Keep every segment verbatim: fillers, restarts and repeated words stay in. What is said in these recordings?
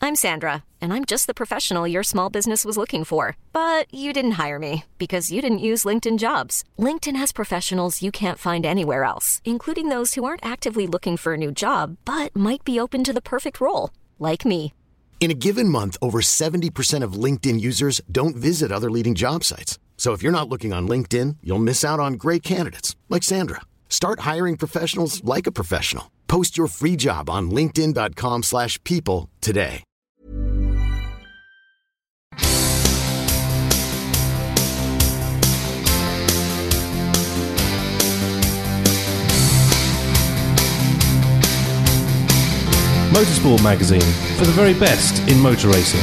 I'm Sandra, and I'm just the professional your small business was looking for. But you didn't hire me because you didn't use LinkedIn Jobs. LinkedIn has professionals you can't find anywhere else, including those who aren't actively looking for a new job, but might be open to the perfect role, like me. In a given month, over seventy percent of LinkedIn users don't visit other leading job sites. So if you're not looking on LinkedIn, you'll miss out on great candidates like Sandra. Start hiring professionals like a professional. Post your free job on linkedin.com slash people today. Motorsport magazine for the very best in motor racing.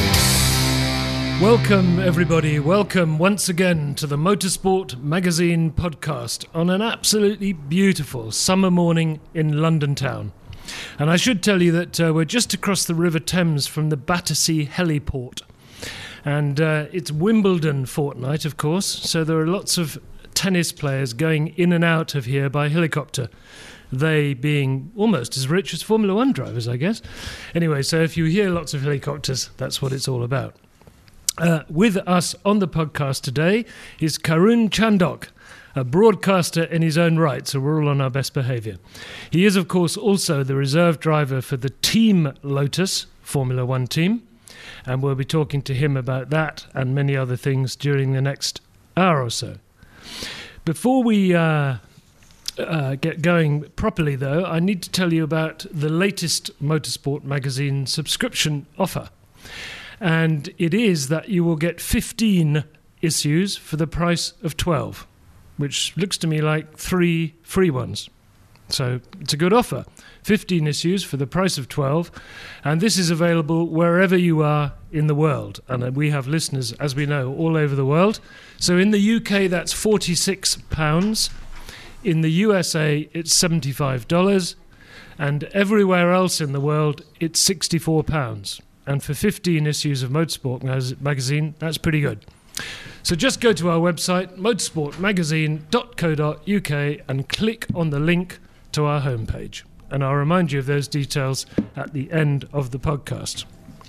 Welcome everybody, welcome once again to the Motorsport Magazine podcast on an absolutely beautiful summer morning in London town. And I should tell you that uh, we're just across the River Thames from the Battersea heliport. And uh, it's Wimbledon fortnight, of course, so there are lots of tennis players going in and out of here by helicopter. They being almost as rich as Formula One drivers, I guess. Anyway, so if you hear lots of helicopters, that's what it's all about. Uh, with us on the podcast today is Karun Chandhok, a broadcaster in his own right, so we're all on our best behaviour. He is, of course, also the reserve driver for the Team Lotus Formula One team, and we'll be talking to him about that and many other things during the next hour or so. Before we uh, uh, get going properly, though, I need to tell you about the latest Motorsport Magazine subscription offer. And it is that you will get fifteen issues for the price of twelve, which looks to me like three free ones. So it's a good offer. fifteen issues for the price of twelve, and this is available wherever you are in the world. And we have listeners, as we know, all over the world. So in the U K, that's forty-six pounds. In the U S A, it's seventy-five dollars. And everywhere else in the world, it's sixty-four pounds. And for fifteen issues of Motorsport magazine, that's pretty good. So just go to our website, motorsport magazine dot co dot U K, and click on the link to our homepage. And I'll remind you of those details at the end of the podcast.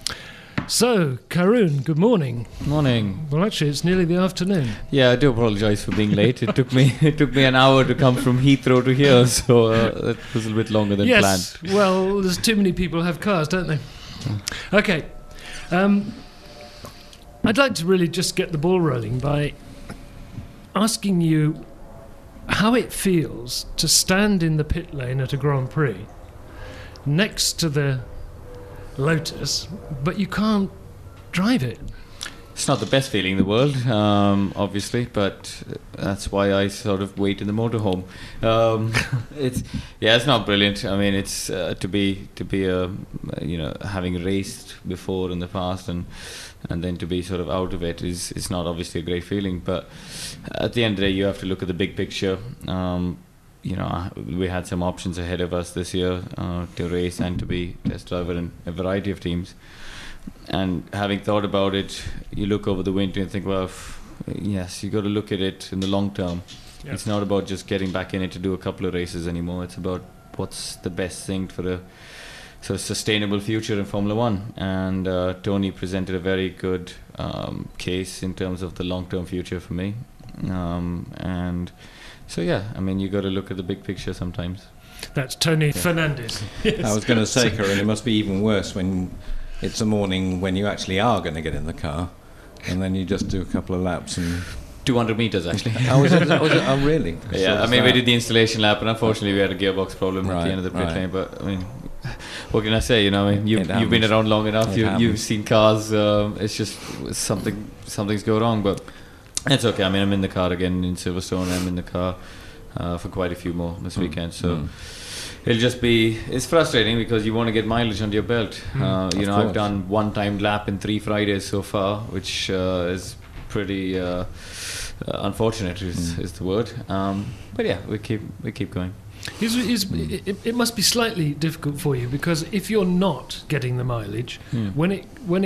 So, Karun, good morning. Morning. Well, actually, it's nearly the afternoon. Yeah, I do apologise for being late. It took me it took me an hour to come from Heathrow to here, so uh, it was a little bit longer than yes, planned. Yes, well, there's too many people have cars, don't they? Okay, um, I'd like to really just get the ball rolling by asking you how it feels to stand in the pit lane at a Grand Prix next to the Lotus, but you can't drive it. It's not the best feeling in the world, um, obviously, but that's why I sort of wait in the motorhome. Um, it's yeah, it's not brilliant. I mean, it's uh, to be to be a you know having raced before in the past and and then to be sort of out of it is it's not obviously a great feeling. But at the end of the day, you have to look at the big picture. Um, you know, we had some options ahead of us this year uh, to race and to be test driver in a variety of teams. And having thought about it, you look over the winter and think, well, f- yes, you got to look at it in the long term. Yeah. It's not about just getting back in it to do a couple of races anymore. It's about what's the best thing for a sort of sustainable future in Formula One. And uh, Tony presented a very good um, case in terms of the long-term future for me. Um, and so, yeah, I mean, you got to look at the big picture sometimes. That's Tony yeah. Fernandez. Yes. I was going to say, Karun, it must be even worse when it's a morning when you actually are going to get in the car, and then you just do a couple of laps and two hundred meters actually. oh, was it, was it, oh, really? Yeah, so I mean, that. we did the installation lap, and unfortunately, we had a gearbox problem right, at the end of the pit right. lane. But I mean, what can I say? You know, I mean, you've, you've been around long enough. You, you've seen cars. Um, it's just something. Something's go wrong, but it's okay. I mean, I'm in the car again in Silverstone. I'm in the car uh, for quite a few more this mm. weekend. So. Mm. It'll just be, it's frustrating because you want to get mileage under your belt. Mm, uh, you know, course. I've done one time lap in three Fridays so far, which uh, is pretty uh, uh, unfortunate is, mm. is the word. Um, but yeah, we keep we keep going. Is, is, it, it must be slightly difficult for you because if you're not getting the mileage, mm. when it when it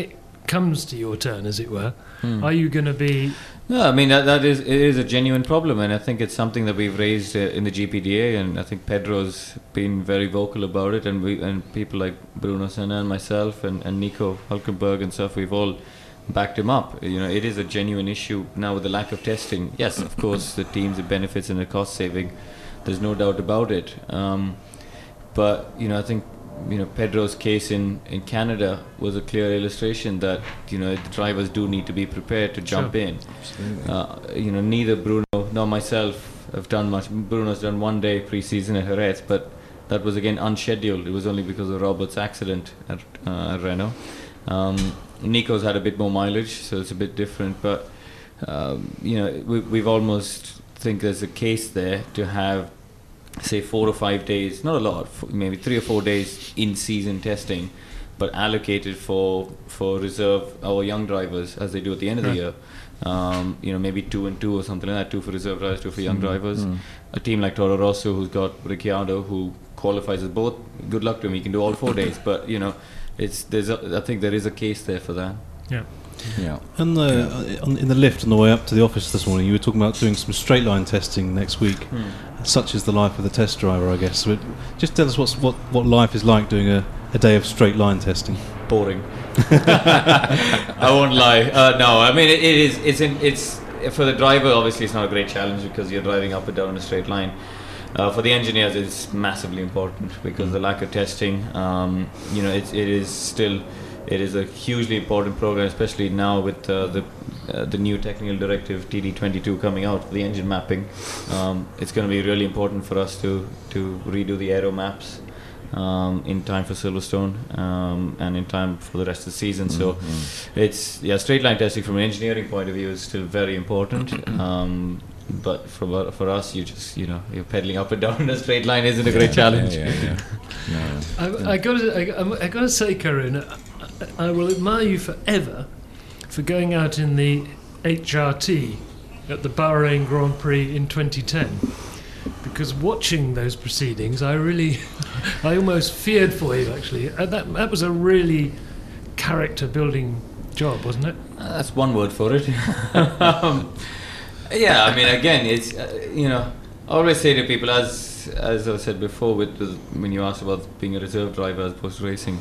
comes to your turn, as it were, Hmm. are you going to be... No, I mean that that is it is a genuine problem, and I think it's something that we've raised uh, in the G P D A, and I think Pedro's been very vocal about it, and we and people like Bruno Senna and myself and, and Nico Hulkenberg and stuff, we've all backed him up. You know, it is a genuine issue now with the lack of testing. Yes, of course, the teams, the benefits and the cost saving, there's no doubt about it. Um, but you know, I think you know Pedro's case in, in Canada was a clear illustration that you know the drivers do need to be prepared to jump Sure. in. Uh, you know, neither Bruno nor myself have done much. Bruno's done one day pre-season at Jerez, but that was again unscheduled. It was only because of Robert's accident at, uh, at Renault. Um, Nico's had a bit more mileage, so it's a bit different. But um, you know, we, we've almost think there's a case there to have, say, four or five days, not a lot, f- maybe three or four days in-season testing, but allocated for for reserve our young drivers as they do at the end of the Right. year. Um, you know, maybe two and two or something like that, two for reserve drivers, two for young Mm, drivers. mm. A team like Toro Rosso, who's got Ricciardo, who qualifies as both, good luck to him. He can do all four days, but you know, it's there's a, I think there is a case there for that. Yeah. Yeah. And the, uh, on, in the lift on the way up to the office this morning, you were talking about doing some straight line testing next week. Such is the life of the test driver, I guess. But just tell us what's, what what life is like doing a, a day of straight line testing. Boring. I won't lie. Uh, no, I mean it, it is. It's in, it's for the driver. Obviously, it's not a great challenge because you're driving up and down a straight line. Uh, for the engineers, it's massively important because the lack of testing. Um, you know, it's, it is still. It is a hugely important program, especially now with uh, the uh, the new technical directive T D twenty-two coming out for the engine mapping. Um, it's going to be really important for us to to redo the aero maps um, in time for Silverstone um, and in time for the rest of the season. So it's yeah, straight line testing from an engineering point of view is still very important. Um, but for for us, you just you know you're pedaling up and down in a straight line isn't a great challenge. Yeah, yeah, yeah. No. I, I got to, I, I got to say, Karun, I, I will admire you forever for going out in the H R T at the Bahrain Grand Prix in twenty ten. Because watching those proceedings, I really, I almost feared for you. Actually, uh, that that was a really character-building job, wasn't it? Uh, that's one word for it. um, yeah, I mean, again, it's uh, you know, I always say to people, as as I said before, with, with when you asked about being a reserve driver as opposed to racing,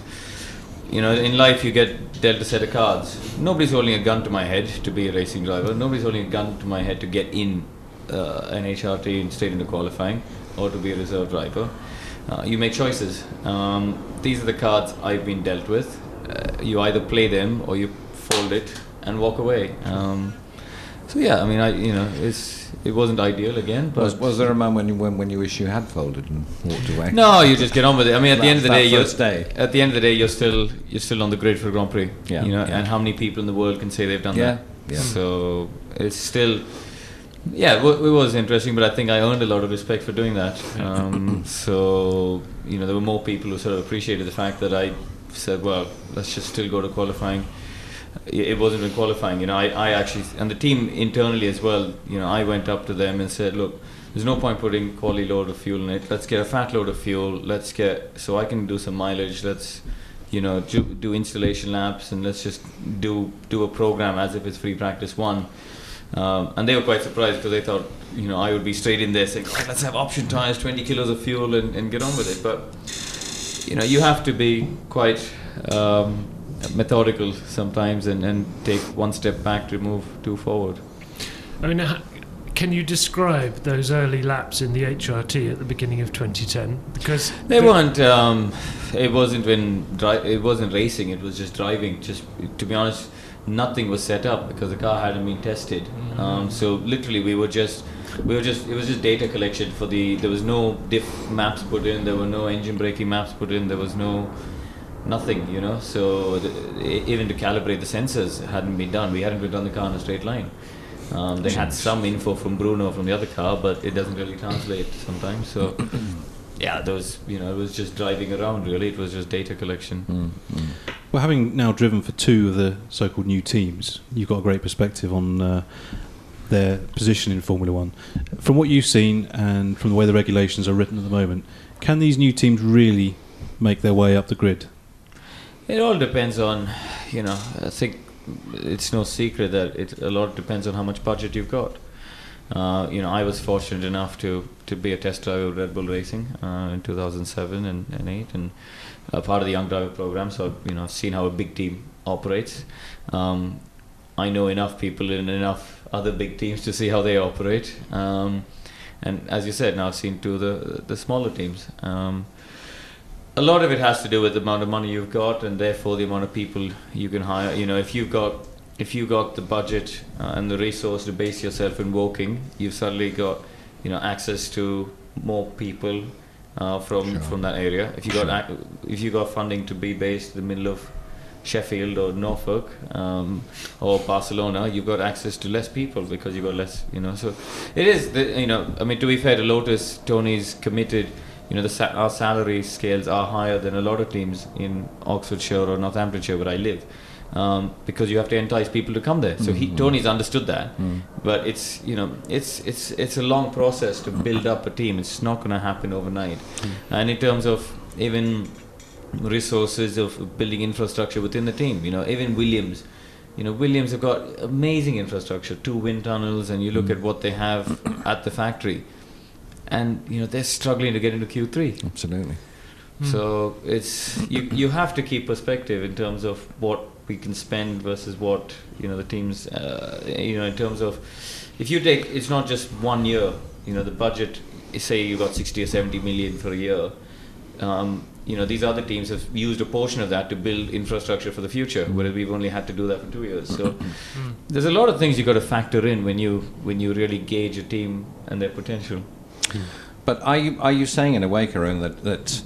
you know, in life you get dealt a set of cards. Nobody's holding a gun to my head to be a racing driver. Nobody's holding a gun to my head to get in uh, an H R T and straight into qualifying, or to be a reserve driver. Uh, you make choices. Um, these are the cards I've been dealt with. Uh, you either play them or you fold it and walk away. Um, so yeah, I mean, I you know, it's it wasn't ideal again, but Was, was there a moment when you, when, when you wish you had folded and walked away? no, you just get on with it. I mean, at That- the end of the that day, you're, first day. at the end of the day, you're still you're still on the grid for Grand Prix. Yeah, You know, yeah. and how many people in the world can say they've done Yeah, that? yeah. So it's still, yeah, it, w- it was interesting, but I think I earned a lot of respect for doing that. Um, so you know, there were more people who sort of appreciated the fact that I said, well, let's just still go to qualifying. It it wasn't in qualifying, you know. I, I actually, and the team internally as well, you know, I went up to them and said, look, there's no point putting quality load of fuel in it. Let's get a fat load of fuel. Let's get, so I can do some mileage. Let's, you know, do, do installation laps, and let's just do do a program as if it's free practice one. Um, and they were quite surprised because they thought, you know, I would be straight in there saying, oh, let's have option tires, twenty kilos of fuel, and, and get on with it. But, you know, you have to be quite um, methodical sometimes and, and take one step back to move two forward. I mean, ha- can you describe those early laps in the H R T at the beginning of twenty ten? Because They the- weren't. Um, it wasn't when dri- it wasn't racing. It was just driving. Just to be honest, nothing was set up because the car hadn't been tested. Um, so literally, we were just we were just it was just data collection for the. There was no diff maps put in. There were no engine braking maps put in. There was no nothing. You know. So the, e- even to calibrate the sensors hadn't been done. We hadn't been done the car in a straight line. Um, they had some info from Bruno from the other car, but it doesn't really translate sometimes. So, yeah, those you know, it was just driving around. Really, it was just data collection. Mm, Well, having now driven for two of the so-called new teams, you've got a great perspective on uh, their position in Formula One. From what you've seen and from the way the regulations are written at the moment, can these new teams really make their way up the grid? It all depends on, you know, I think it's no secret that it a lot depends on how much budget you've got. Uh, you know, I was fortunate enough to, to be a test driver of Red Bull Racing uh, in two thousand seven and, and eight, and uh, part of the young driver program. So you know, I've seen how a big team operates. Um, I know enough people in enough other big teams to see how they operate. Um, and as you said, now I've seen two of the the smaller teams. Um, a lot of it has to do with the amount of money you've got, and therefore the amount of people you can hire. You know, if you've got If you got the budget uh, and the resource to base yourself in Woking, you've suddenly got, you know, access to more people uh, from Sure. from that area. If you got ac- if you got funding to be based in the middle of Sheffield or Norfolk um, or Barcelona, you've got access to less people because you've got less, you know. So it is, the, you know, I mean, to be fair to Lotus, Tony's committed. You know, the sa- our salary scales are higher than a lot of teams in Oxfordshire or Northamptonshire where I live. Um, because you have to entice people to come there. So he, Mm. Tony's understood that, Mm. but it's you know it's it's it's a long process to build up a team. It's not going to happen overnight. Mm. And in terms of even resources of building infrastructure within the team, you know, even Williams, you know, Williams have got amazing infrastructure, two wind tunnels, and you look Mm. at what they have at the factory, and you know they're struggling to get into Q three. Absolutely. So it's you you have to keep perspective in terms of what we can spend versus what you know the teams uh, you know in terms of if you take it's not just one year, you know the budget, say you got sixty or seventy million for a year, um, you know these other teams have used a portion of that to build infrastructure for the future, whereas we've only had to do that for two years. So there's a lot of things you got to factor in when you when you really gauge a team and their potential. But are you are you saying in a way, Karun, that that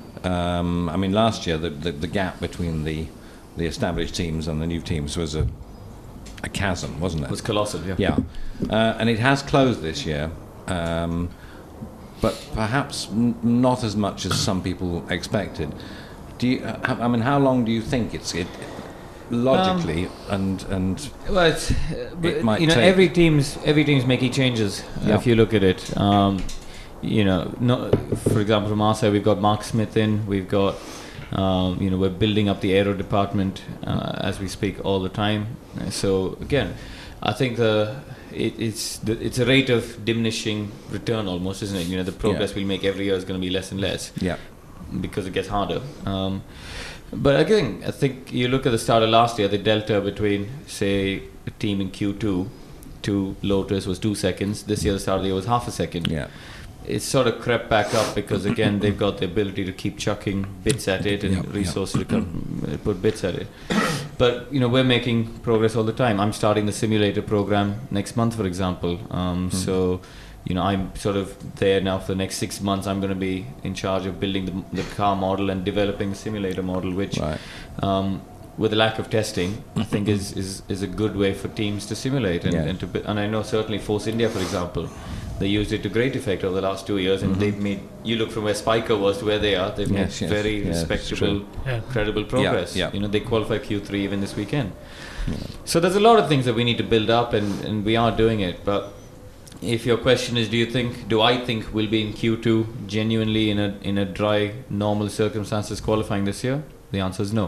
um, I mean last year the, the the gap between the the established teams and the new teams was a a chasm, wasn't it? It was colossal, yeah. Yeah, uh, and it has closed this year, um, but perhaps n- not as much as some people expected. Do you? Uh, I mean, how long do you think it's it logically Um, and and Well, it's, uh, but, might you know, take- every team's every team's making changes. uh, Yeah. If you look at it, um, you know, no, for example, from our side, we've got Mark Smith in. We've got, um, you know, we're building up the aero department uh, as we speak all the time. Uh, So again, I think the it, it's the, it's a rate of diminishing return almost, isn't it? You know, the progress Yeah. we'll make every year is going to be less and less yeah. because it gets harder. Um, but again, I think you look at the start of last year, the delta between, say, a team in Q two to Lotus was two seconds. This year, the start of the year was half a second. Yeah. It's sort of crept back up because, again, they've got the ability to keep chucking bits at it and Yep, yep. resources to come, uh, put bits at it. But, you know, we're making progress all the time. I'm starting the simulator program next month, for example. Um, So, you know, I'm sort of there now for the next six months. I'm going to be in charge of building the, the car model and developing the simulator model, which, Right. um, with the lack of testing, I think is, is, is a good way for teams to simulate. And, Yeah. and, to, bu- and I know certainly Force India, for example, they used it to great effect over the last two years, and they've made, you look from where Spiker was to where they are, they've Yes, made yes, very yeah, it's respectable, true. Yeah. credible progress. yeah. You know, they qualify Q three even this weekend. So there's a lot of things that we need to build up, and, and we are doing it. But if your question is, do you think, do I think we'll be in Q two genuinely in a in a dry, normal circumstances qualifying this year? The answer is no.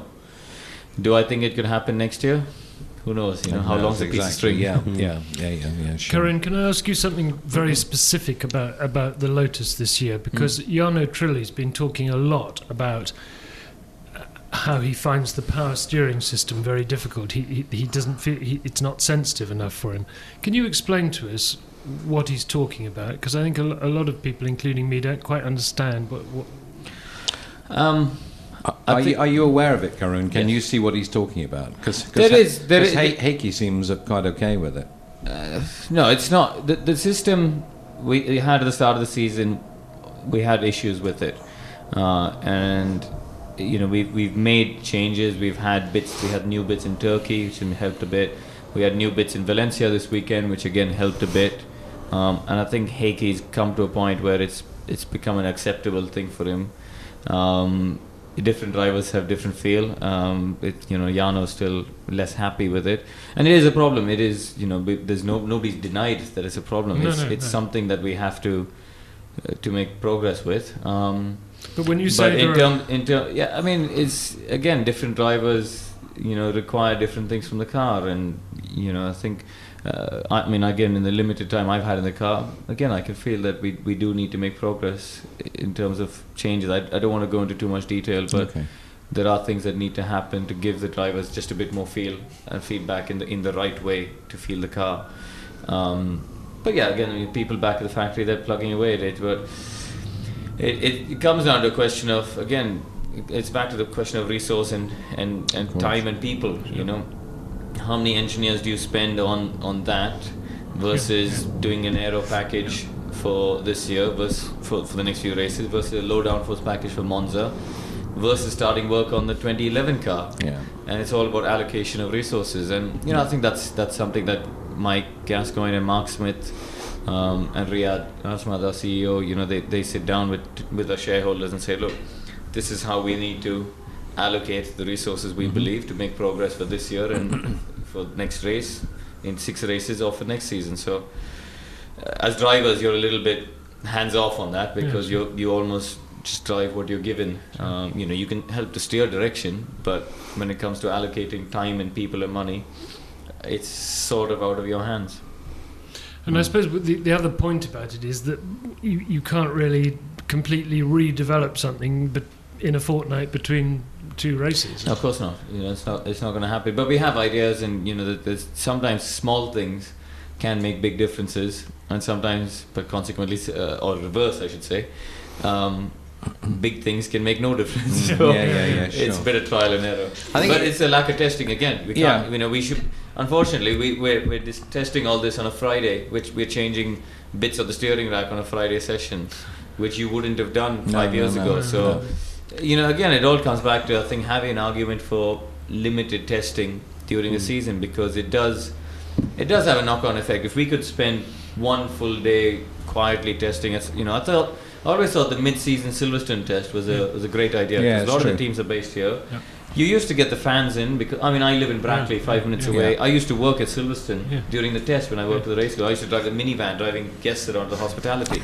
Do I think it could happen next year? Who knows? You know, how Yes, long's a piece of string? Yeah, yeah, yeah, yeah, yeah. Sure. Karen, can I ask you something very specific about, about the Lotus this year? Because Jarno Trulli's been talking a lot about uh, how he finds the power steering system very difficult. He he, he doesn't feel he, it's not sensitive enough for him. Can you explain to us what he's talking about? Because I think a, lo- a lot of people, including me, don't quite understand what. what Um, Are, I are you, think- are you aware of it, Karun? Can Yes. you see what he's talking about? Because There is- there is- Heikki seems uh, quite okay with it. Uh, no, it's not. The, the system we, we had at the start of the season, we had issues with it, uh, and you know we've we've made changes. We've had bits. We had new bits in Turkey, which helped a bit. We had new bits in Valencia this weekend, which again helped a bit. Um, and I think Heikki's come to a point where it's it's become an acceptable thing for him. Um, different drivers have different feel. Um, it, you know, Jarno's still less happy with it, and it is a problem. It is, you know, we- there's no nobody's denied that it's a problem. No, it's no, it's no. something that we have to uh, to make progress with. Um, but when you say but there in are- term, in term, yeah, I mean, it's again different drivers. you know, require different things from the car. And you know, I think, uh, I mean, again, in the limited time I've had in the car, again, I can feel that we we do need to make progress in terms of changes. I, I don't want to go into too much detail, but Okay. there are things that need to happen to give the drivers just a bit more feel and feedback in the in the right way to feel the car. Um, but yeah, again, I mean, people back at the factory, they're plugging away at it, but it, it, it comes down to a question of, again, it's back to the question of resource and, and, and time and people, you know. How many engineers do you spend on, on that versus doing an aero package for this year versus for, for the next few races versus a low downforce package for Monza versus starting work on the twenty eleven car. Yeah. And it's all about allocation of resources. And, you know, I think that's that's something that Mike Gascoigne and Mark Smith um, and Riyadh Asmad, our C E O, you know, they, they sit down with with our shareholders and say, look, this is how we need to allocate the resources we mm-hmm. believe to make progress for this year and for next race, in six races or for next season. So uh, as drivers, you're a little bit hands off on that because yeah, sure. you you almost just drive what you're given. Um, you know, you can help to steer direction, but when it comes to allocating time and people and money, it's sort of out of your hands. And I suppose the, the other point about it is that you, you can't really completely redevelop something but in a fortnight between two races. No, of course not. You know, it's not it's not going to happen. But we have ideas, and you know, there's sometimes small things can make big differences, and sometimes, but consequently, uh, or reverse, I should say, um, big things can make no difference. So yeah, yeah, yeah. Sure. It's a bit of trial and error. I think but it, it's a lack of testing again. We can't. Yeah. You know, we should. Unfortunately, we we're, we're just testing all this on a Friday, which we're changing bits of the steering rack on a Friday session, which you wouldn't have done five no, years no, ago. No, so, no. you know, again, it all comes back to I think having an argument for limited testing during mm. the season, because it does it does have a knock-on effect. If we could spend one full day quietly testing it, you know, I thought. I always thought the mid-season Silverstone test was a was a great idea because yeah, a lot true. of the teams are based here. Yeah. You used to get the fans in because I mean I live in Brackley, yeah. five minutes yeah. away. Yeah. I used to work at Silverstone yeah. during the test when I worked yeah. at the race. I used to drive the minivan, driving guests around the hospitality,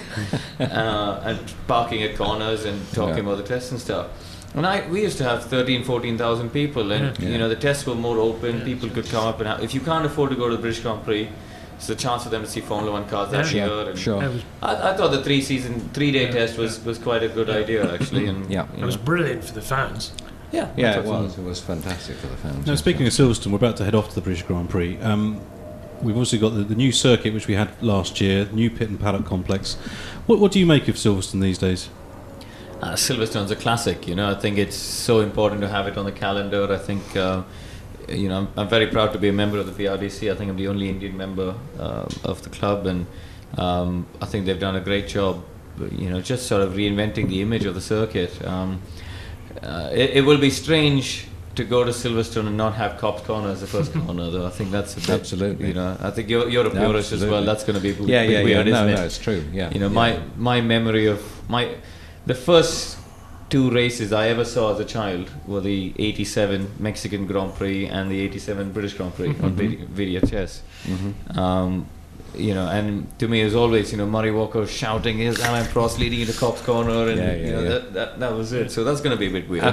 uh, and parking at corners and talking yeah. about the tests and stuff. And I we used to have thirteen, fourteen thousand people, and yeah. you Yeah. know the tests were more open. Yeah. People could come up and have, if you can't afford to go to the British Grand Prix, it's a chance for them to see Formula One cars that Yeah. year. Yeah, and sure. I, I thought the three season, three day Yeah. test was, Yeah. was quite a good idea actually. And Yeah. you It was know. brilliant for the fans. yeah, Yeah, I it thought was. so. It was fantastic for the fans. Now, speaking of Silverstone, we're about to head off to the British Grand Prix. Um, we've also got the, the new circuit which we had last year, new pit and paddock complex. What, what do you make of Silverstone these days? Uh, Silverstone's a classic, you know. I think it's so important to have it on the calendar. I think, uh, you know, I'm, I'm very proud to be a member of the P R D C. I think I'm the only Indian member uh, of the club, and um, I think they've done a great job, you know, just sort of reinventing the image of the circuit. Um, uh, it, it will be strange to go to Silverstone and not have Cops Corner as the first corner, though. I think that's a bit, Absolutely. you know, I think you're, you're a purist as well. Absolutely. That's going to be b- Yeah, bit yeah, weird, yeah. isn't No, it? no, it's true. Yeah. You know, yeah. my my memory of my the first two races I ever saw as a child were the eighty-seven Mexican Grand Prix and the eighty-seven British Grand Prix on vid- V H S. Mhm. Um, you know, and to me it was always, you know, Murray Walker shouting, "Here's Alain Prost leading into Cops Corner," and Yeah, yeah, you know yeah. that, that that was it. So that's going to be a bit weird.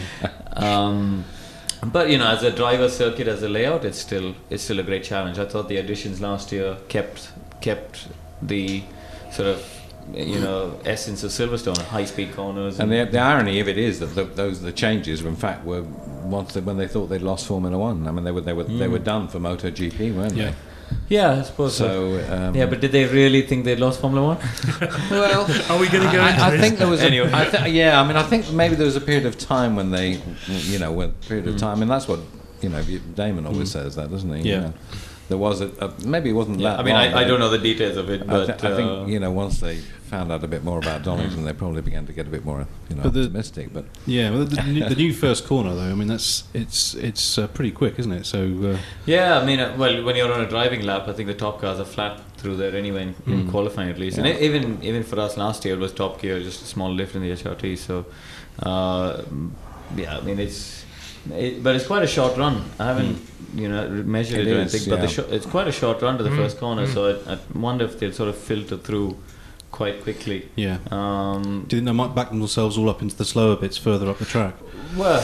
um, but you know, as a driver circuit, as a layout, it's still it's still a great challenge. I thought the additions last year kept kept the sort of, you know, essence of Silverstone, high-speed corners. And the, the irony of it is that the, those the changes, in fact, were once they, when they thought they'd lost Formula One. I mean, they were they were Mm. they were done for MotoGP, weren't Yeah. they? yeah, I suppose so. So um, Yeah, but did they really think they'd lost Formula One? well, Are we going to go into I, I this? think there was a, Anyway. I th- yeah. I mean, I think maybe there was a period of time when they, you know, when period of Mm. time, and that's what you know. Damon always says that, doesn't he? Yeah. You know, there was a, a maybe it wasn't Yeah, that. I mean, long, I, I but don't know the details of it, I, but th- I uh, think you know once they found out a bit more about Donington, they probably began to get a bit more, you know, But the- optimistic. But Yeah, well, the, the, new, the new first corner though. I mean, that's it's it's uh, pretty quick, isn't it? So uh, yeah, I mean, uh, well, when you're on a driving lap, I think the top cars are flat through there anyway, in, in Mm. qualifying at least. Yeah. And e- even even for us last year, it was top gear, just a small lift in the H R T. So, uh, yeah, I mean, it's it, but it's quite a short run. I haven't you know measured It it, or is, anything, but the yeah. sho- it's quite a short run to the Mm. first corner. Mm. So I, I wonder if they'll sort of filter through quite quickly. yeah. Um, Do you think they might back themselves all up into the slower bits further up the track? Well,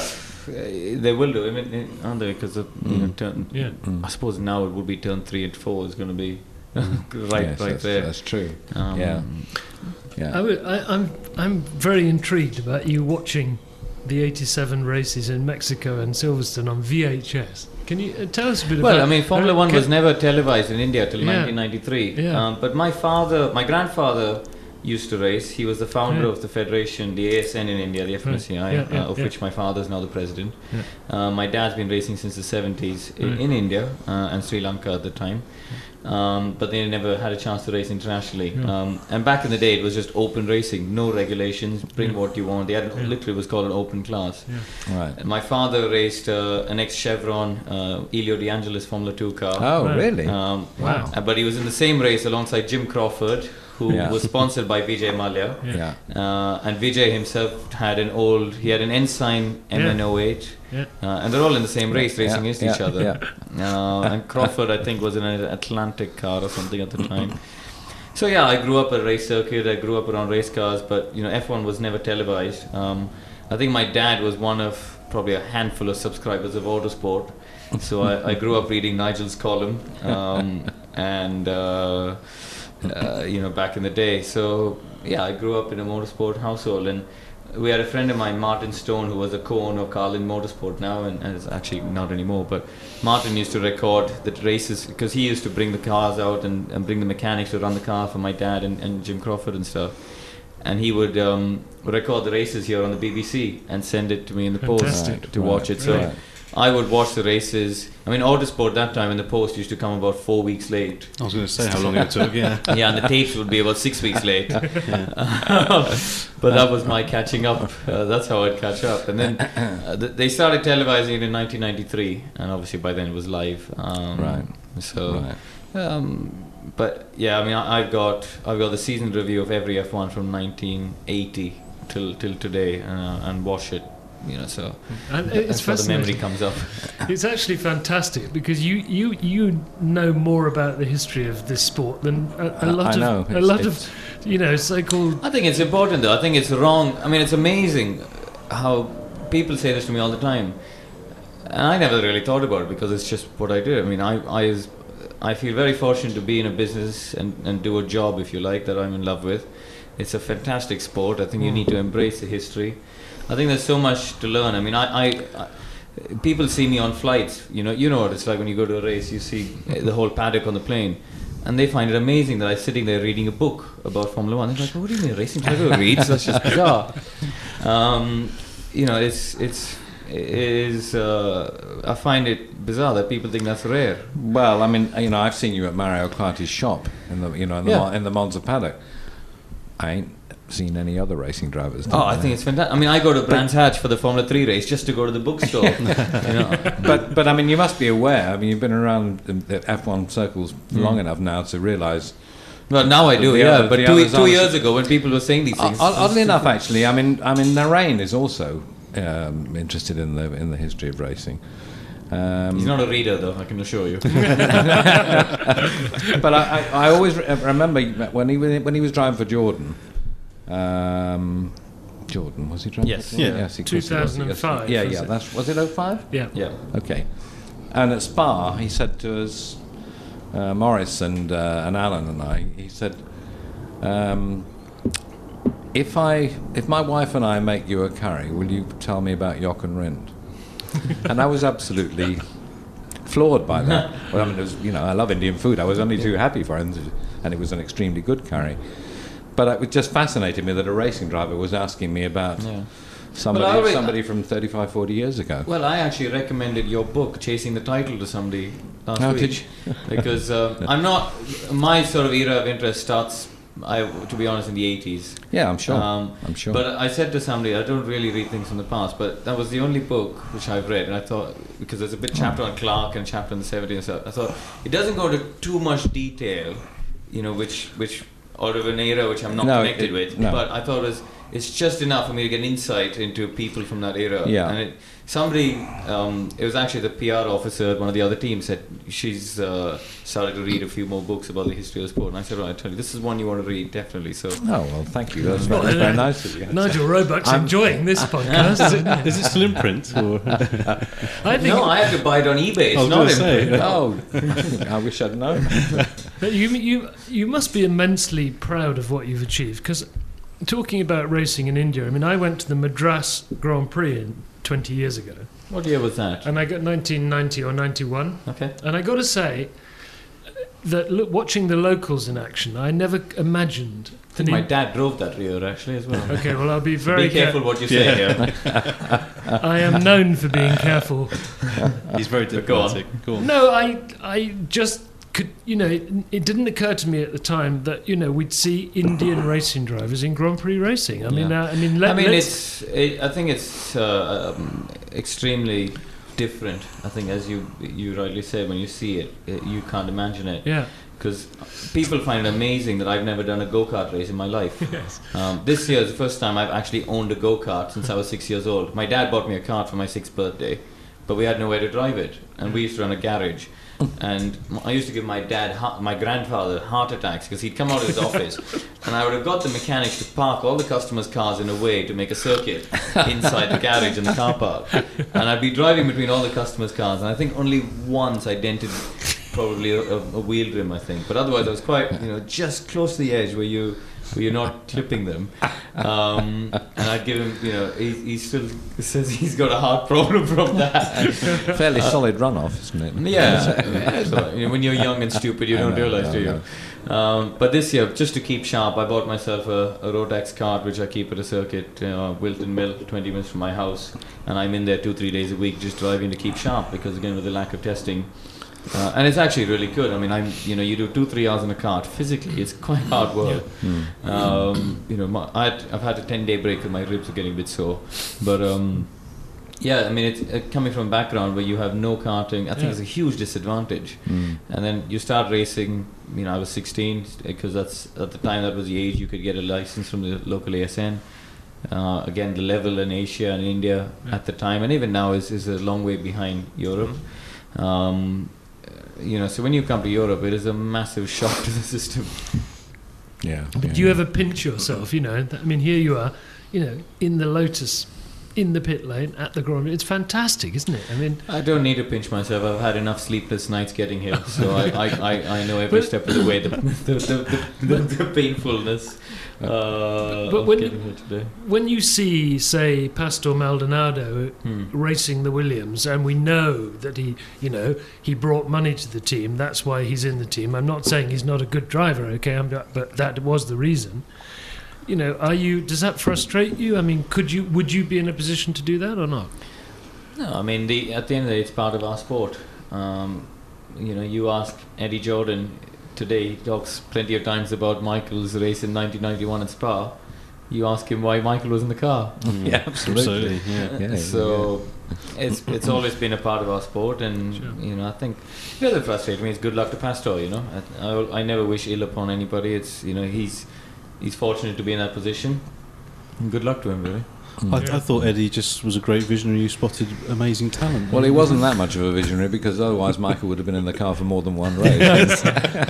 they will do. I mean, aren't they? Because of, you know, turn, Yeah. I suppose now it would be turn three and four is going to be right, Yes, right that's, there. That's true. Um, yeah. I Yeah. w- I, I'm I'm very intrigued about you watching the eighty-seven races in Mexico and Silverstone on V H S. Can you uh, tell us a bit Well, about? I mean, Formula uh, One can- was never televised in India till Yeah. nineteen ninety-three. Yeah. Um, but my father, my grandfather, used to race. He was the founder Yeah. of the federation, the A S N in India, the F M S C I, Yeah, yeah, uh, of yeah. which my father is now the president. Yeah. Uh, my dad's been racing since the seventies in, Right. in India uh, and Sri Lanka at the time. Um, but they never had a chance to race internationally. Yeah. Um, and back in the day, it was just open racing, no regulations, bring Yeah. what you want. They had Yeah. literally was called an open class. Right. And my father raced uh, an ex-Chevron uh, Elio De Angelis Formula Two car. Oh, Right. really? Um, Wow. uh, But he was in the same race alongside Jim Crawford, who Yeah. was sponsored by Vijay Mallya. yeah. Uh, and Vijay himself had an old, he had an Ensign M N oh eight. Yeah. Uh, and they're all in the same race, Yeah, racing yeah, against yeah, each other. yeah. Uh, and Crawford, I think, was in an Atlantic car or something at the time. So yeah, I grew up at a race circuit. I grew up around race cars, but you know, F one was never televised. Um, I think my dad was one of probably a handful of subscribers of Autosport. So I, I grew up reading Nigel's column, um, and uh, uh, you know, back in the day. So yeah, I grew up in a motorsport household, and we had a friend of mine, Martin Stone, who was a co-owner of Carlin Motorsport now, and, and it's actually not anymore. But Martin used to record the races because he used to bring the cars out and, and bring the mechanics to run the car for my dad and, and Jim Crawford and stuff. And he would um, record the races here on the B B C and send it to me in the Fantastic. post to Right, watch it. So right. I would watch the races. I mean, Autosport that time in the post used to come about four weeks late. I was going to say how long it took. Yeah. Yeah, and the tapes would be about six weeks late. But that was my catching up. Uh, that's how I'd catch up. And then uh, th- they started televising it in nineteen ninety-three, and obviously by then it was live. Um, Right. So, Right. um, but yeah, I mean, I, I've got I've got the season review of every F one from nineteen eighty till till today, uh, and watch it. You know, so And it's that's how the memory fascinating. comes up. It's actually fantastic because you, you, you know more about the history of this sport than a, a I- lot I of know. a It's- lot it's- of you know so-called. I think it's important though. I think it's wrong. I mean, it's amazing how people say this to me all the time, and I never really thought about it because it's just what I do. I mean, I I, is, I feel very fortunate to be in a business and, and do a job, if you like, that I'm in love with. It's a fantastic sport. I think you need to embrace the history. I think there's so much to learn. I mean, I, I, I people see me on flights. You know, you know what it's like when you go to a race. You see the whole paddock on the plane. And they find it amazing that I'm sitting there reading a book about Formula One. They're like, "What do you mean racing? I don't read. That's just bizarre." Um, you know, it's it's it is. Uh, I find it bizarre that people think that's rare. Well, I mean, you know, I've seen you at Mario Carti's shop in the, you know, in the, Yeah. Mo- in the Monza paddock. I ain't seen any other racing drivers. Oh, I think it's fantastic. I mean, I go to Brands Hatch for the Formula Three race just to go to the bookstore. you know. but but I mean, you must be aware. I mean, you've been around the F one circles long enough now to realise. Well, now I do, The yeah. other- but the two, others two aren't- years ago, when people were saying these things, O- Oddly enough, actually, I mean, I mean, Narain is also um, interested in the in the history of racing. Um, he's not a reader, though. I can assure you. but I, I, I always re- remember when he was- when he was driving for Jordan. Um, Jordan was he driving? Yes. For Jordan? Yeah. Yes, he of course he was. two thousand five, Yeah, was yeah. it? That's was it oh five? Yeah. yeah. Okay. And at Spa, he said to us, uh, Morris and uh, and Alan and I, he said, um, if I if my wife and I make you a curry, will you tell me about Jock and Rindt? And I was absolutely floored by that. Well, I mean, it was, you know, I love Indian food. I was only too happy for him, to, and it was an extremely good curry. But it just fascinated me that a racing driver was asking me about Yeah. somebody Well, I always- somebody from thirty-five, forty years ago. Well, I actually recommended your book, Chasing the Title, to somebody last Oh, week. did you? Because um, I'm not... My sort of era of interest starts, I, to be honest, in the eighties. Yeah, I'm sure. Um, I'm sure. But I said to somebody, I don't really read things from the past, but that was the only book which I've read, and I thought, because there's a bit chapter on Clark and a chapter in the seventies and stuff, I thought, it doesn't go into too much detail, you know, which... which out of an era which I'm not No, connected it- with, no. but I thought it was it's just enough for me to get insight into people from that era. Yeah. And it, somebody, um, it was actually the P R officer at one of the other teams said she's uh, started to read a few more books about the history of sport. And I said, right, I tell you, this is one you want to read, definitely. So. Oh, well, thank you. That's Well, very, uh, very nice of you. Nigel Roebuck's I'm- enjoying this podcast. Is it, is it still in print? Or? I think No, I have to buy it on eBay. It's I was not gonna in say. print. Oh, I wish I'd known. that you you you must be immensely proud of what you've achieved. Because talking about racing in India, I mean, I went to the Madras Grand Prix in twenty years ago, What year was that? and I got nineteen ninety or ninety-one, Okay. and I got to say that look, watching the locals in action, I never imagined. I think my dad drove that rear actually as well. Okay, well, I'll be very Be careful care- what you say here. I am known for being careful. He's very Go on. diplomatic. Go on. No, I I just could, you know, it, it didn't occur to me at the time that, you know, we'd see Indian racing drivers in Grand Prix racing. I mean, Yeah. uh, I mean, let, I mean, let's- it's. It, I think it's uh, um, extremely different. I think, as you you rightly say, when you see it, it you can't imagine it. yeah. Because people find it amazing that I've never done a go-kart race in my life. Yes. Um, this year is the first time I've actually owned a go-kart since I was six years old. My dad bought me a kart for my sixth birthday, but we had nowhere to drive it, and we used to run a garage. And m- I used to give my dad, ha- my grandfather, heart attacks because he'd come out of his office, and I would have got the mechanics to park all the customers' cars in a way to make a circuit inside the garage in the car park, and I'd be driving between all the customers' cars, and I think only once I dented probably a, a, a wheel rim, I think, but otherwise I was quite, you know, just close to the edge where you where you're not clipping them. Um, and I'd give him, you know, he, he still says he's got a heart problem from that. Fairly solid runoff, isn't it? Yeah, yeah, so, you know, when you're young and stupid, you I don't know, realize, I do know. you? Um, but this year, just to keep sharp, I bought myself a, a Rotax cart, which I keep at a circuit, uh, Wilton Mill, twenty minutes from my house, and I'm in there two, three days a week just driving to keep sharp, because again, with the lack of testing. Uh, and it's actually really good. I mean, I'm, you know, you do two, three hours in a cart. Physically, it's quite hard work. Mm. Um, you know, my, I'd, I've had a ten-day break because my ribs are getting a bit sore. But um, yeah, I mean, it's uh, coming from a background where you have no karting. I think Yeah. it's a huge disadvantage. Mm. And then you start racing. You know, I was sixteen because that's at the time that was the age you could get a license from the local A S N. Uh, again, the level in Asia and India Yeah. at the time, and even now, is is a long way behind Europe. Um, you know, so when you come to Europe, it is a massive shock to the system. Yeah. But yeah. do you ever pinch yourself, you know? I mean, here you are, you know, in the Lotus, in the pit lane, at the Grand Prix. It's fantastic, isn't it? I mean, I don't need to pinch myself. I've had enough sleepless nights getting here, so I, I, I, I know every But- step of the way the the, the, the, the painfulness uh, But of when- getting here today. when you see, say, Pastor Maldonado Hmm. racing the Williams, and we know that he, you know, he brought money to the team. That's why he's in the team. I'm not saying he's not a good driver, okay, I'm not, but that was the reason. You know, are you? Does that frustrate you? I mean, could you? Would you be in a position to do that or not? No, I mean, the, at the end of the day, it's part of our sport. Um, you know, you ask Eddie Jordan today, he talks plenty of times about Michael's race in nineteen ninety-one at Spa. You ask him why Michael was in the car. Yeah, absolutely. Absolutely, yeah. Yeah, So it's it's always been a part of our sport, and Sure. you know, I think the other frustrating me is good luck to Pastor. You know, I, I, I never wish ill upon anybody. It's, you know, he's he's fortunate to be in that position. And good luck to him, really. I, I thought Eddie just was a great visionary who spotted amazing talent. Well, he wasn't that much of a visionary, because otherwise Michael would have been in the car for more than one race.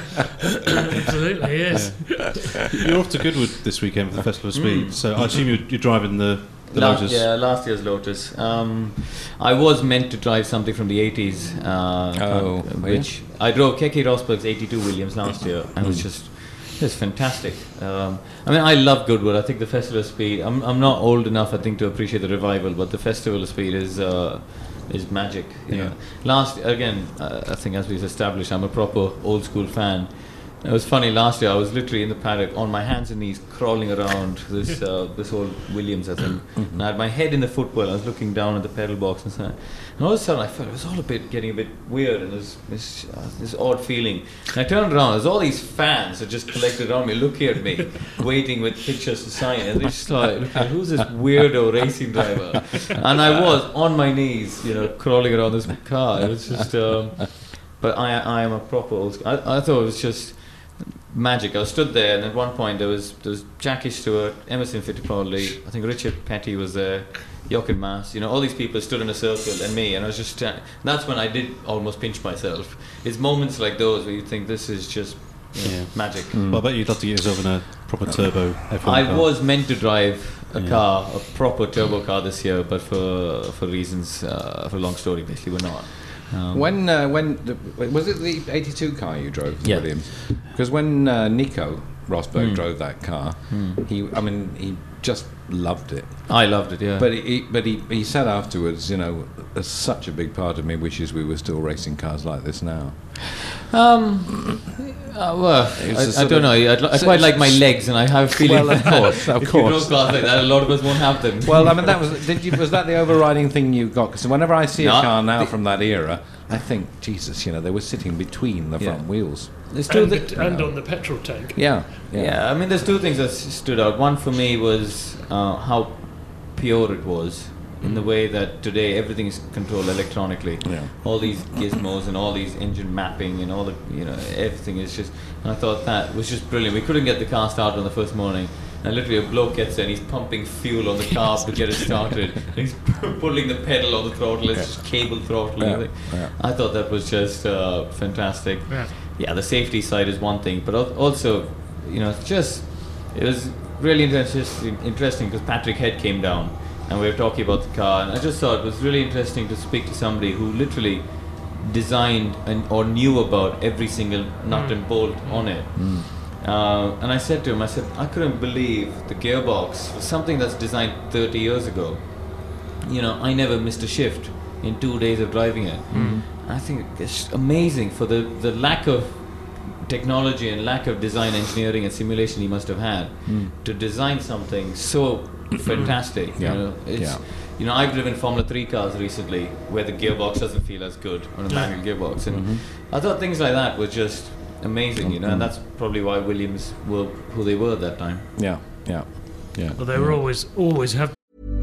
Absolutely, yes. You're off to Goodwood this weekend for the Festival of Speed, Mm. so I assume you're, you're driving the, the La- Lotus. Yeah, last year's Lotus. Um, I was meant to drive something from the eighties, uh, Oh, uh, which I drove Keke Rosberg's eighty-two Williams last year, and it was just it was fantastic. Um, I mean, I love Goodwood. I think the Festival of Speed. I'm I'm not old enough, I think, to appreciate the revival, but the Festival of Speed is uh, is magic. You Yeah. know. Last again, uh, I think as we've established, I'm a proper old school fan. It was funny, last year I was literally in the paddock on my hands and knees crawling around this uh, this old Williams, I think. And I had my head in the footwell. I was looking down at the pedal box and so on. And all of a sudden I felt it was all a bit getting a bit weird, and this this, uh, this odd feeling. And I turned around, there's all these fans that just collected around me, looking at me, waiting with pictures to sign. And they're just like, looking, who's this weirdo racing driver? And I was on my knees, you know, crawling around this car. It was just... Um, but I I am a proper old school. I, I thought it was just... magic. I was stood there, and at one point there was there was Jackie Stewart, Emerson Fittipaldi, I think Richard Petty was there, Jochen Mass. You know, all these people stood in a circle, and me, and I was just. Uh, that's when I did almost pinch myself. It's moments like those where you think this is just you know, Yeah. magic. Mm. Well, I bet you'd love to get yourself in a proper turbo F one I car. was meant to drive a Yeah. car, a proper turbo car this year, but for for reasons, uh, for a long story, basically, we're not. Um, When uh, when the, was it the eighty-two car you drove, for Yeah. Williams? Because when uh, Nico Rosberg Mm. drove that car, Mm. he I mean he just loved it. I loved it, yeah. But he but he, he said afterwards, you know, there's such a big part of me wishes we were still racing cars like this now. Um, uh, well, It's a I, I sort don't of- know. I, I so- quite like my legs, and I have a feeling Well, of that course, of if course. you drove cars like that, a lot of us won't have them. Well, I mean, that was did you was that the overriding thing you got? Because whenever I see No, a car now the- from that era, I think, Jesus, you know, they were sitting between the front Yeah. wheels. There's two And, thi- the- and on the petrol tank. Yeah, yeah. I mean, there's two things that s- stood out. One for me was uh, how pure it was, in the way that today everything is controlled electronically. Yeah. All these gizmos and all these engine mapping and all the, you know, everything is just. And I thought that was just brilliant. We couldn't get the car started on the first morning, and literally a bloke gets there and he's pumping fuel on the car to get it started. And he's pulling the pedal on the throttle. It's Yeah. just cable throttle. Yeah, I think. yeah. I thought that was just uh, fantastic. Yeah. Yeah, the safety side is one thing, but al- also, you know, it's just it was really interesting. Interesting because Patrick Head came down, and we were talking about the car, and I just thought it was really interesting to speak to somebody who literally designed and or knew about every single nut and bolt on it. Uh, and I said to him, I said, I couldn't believe the gearbox was something that's designed thirty years ago. You know, I never missed a shift in two days of driving it. I think it's amazing for the, the lack of technology and lack of design engineering and simulation he must have had to design something so fantastic. Yeah. You know, it's, Yeah. you know, I've driven Formula three cars recently where the gearbox doesn't feel as good on a manual gearbox, and I thought things like that were just amazing. You know, and that's probably why Williams were who they were at that time. yeah, yeah, yeah. Well, they were always, always have.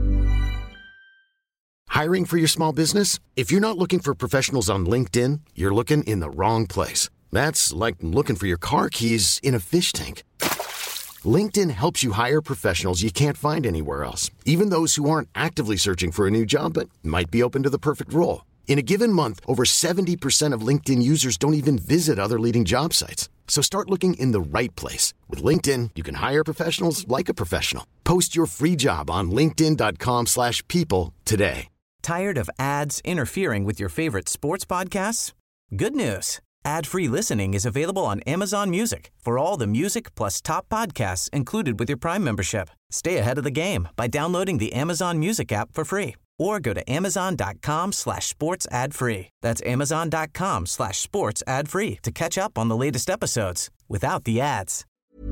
Hiring for your small business? If you're not looking for professionals on LinkedIn, you're looking in the wrong place. That's like looking for your car keys in a fish tank. LinkedIn helps you hire professionals you can't find anywhere else, even those who aren't actively searching for a new job but might be open to the perfect role. In a given month, over seventy percent of LinkedIn users don't even visit other leading job sites. So start looking in the right place. With LinkedIn, you can hire professionals like a professional. Post your free job on linkedin.com slash people today. Tired of ads interfering with your favorite sports podcasts? Good news. Ad-free listening is available on Amazon Music for all the music plus top podcasts included with your Prime membership. Stay ahead of the game by downloading the Amazon Music app for free or go to amazon.com slash sports ad free. That's amazon.com slash sports ad free to catch up on the latest episodes without the ads.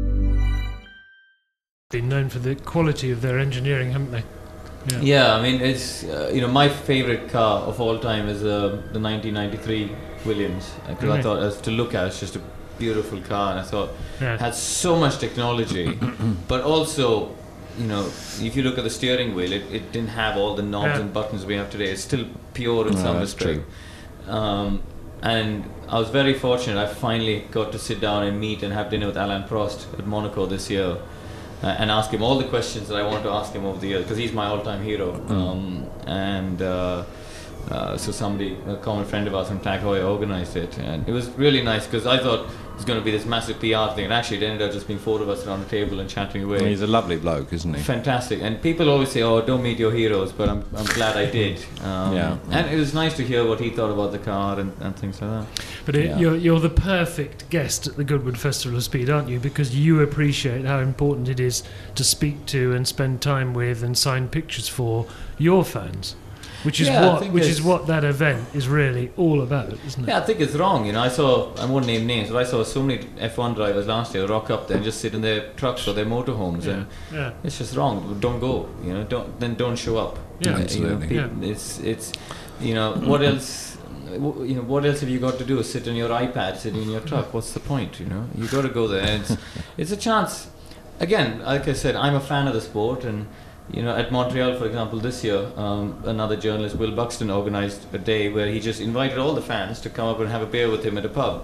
Been known for the quality of their engineering, haven't they? Yeah. Yeah, I mean, it's uh, you know, my favorite car of all time is uh, the nineteen ninety-three Williams, because I Right. thought, as to look at, it's just a beautiful car, and I thought Yeah. it had so much technology, but also, you know, if you look at the steering wheel, it, it didn't have all the knobs Yeah. and buttons we have today. It's still pure in No, some that's respect. Um, and I was very fortunate. I finally got to sit down and meet and have dinner with Alain Prost at Monaco this year. Uh, and ask him all the questions that I want to ask him over the years, because he's my all-time hero. Um, and uh, uh, so somebody, a common friend of ours from Tag Heuer, organised it, and it was really nice because I thought it was going to be this massive P R thing, and actually it ended up just being four of us around the table and chatting away. He's a lovely bloke, isn't he? Fantastic, and people always say, "Oh, don't meet your heroes," but I'm I'm glad I did. Um, Yeah. and it was nice to hear what he thought about the car and, and things like that. But it, Yeah. you're, you're the perfect guest at the Goodwood Festival of Speed, aren't you? Because you appreciate how important it is to speak to and spend time with and sign pictures for your fans, which is Yeah, I what think which is it's- what that event is really all about, isn't it? Yeah, I think it's wrong. You know, I saw, I won't name names, but I saw so many F one drivers last year rock up there and just sit in their trucks or their motorhomes, Yeah. and Yeah. it's just wrong. Don't go. You know, don't then don't show up. Yeah. Uh, you know, Absolutely. pe- Yeah. It's it's, you know, what else? w- You know, what else have you got to do? Sit on your iPad, sitting in your truck. What's the point? You know, you got to go there. And it's it's a chance. Again, like I said, I'm a fan of the sport, and you know, at Montreal, for example, this year, um, another journalist, Will Buxton, organised a day where he just invited all the fans to come up and have a beer with him at a pub.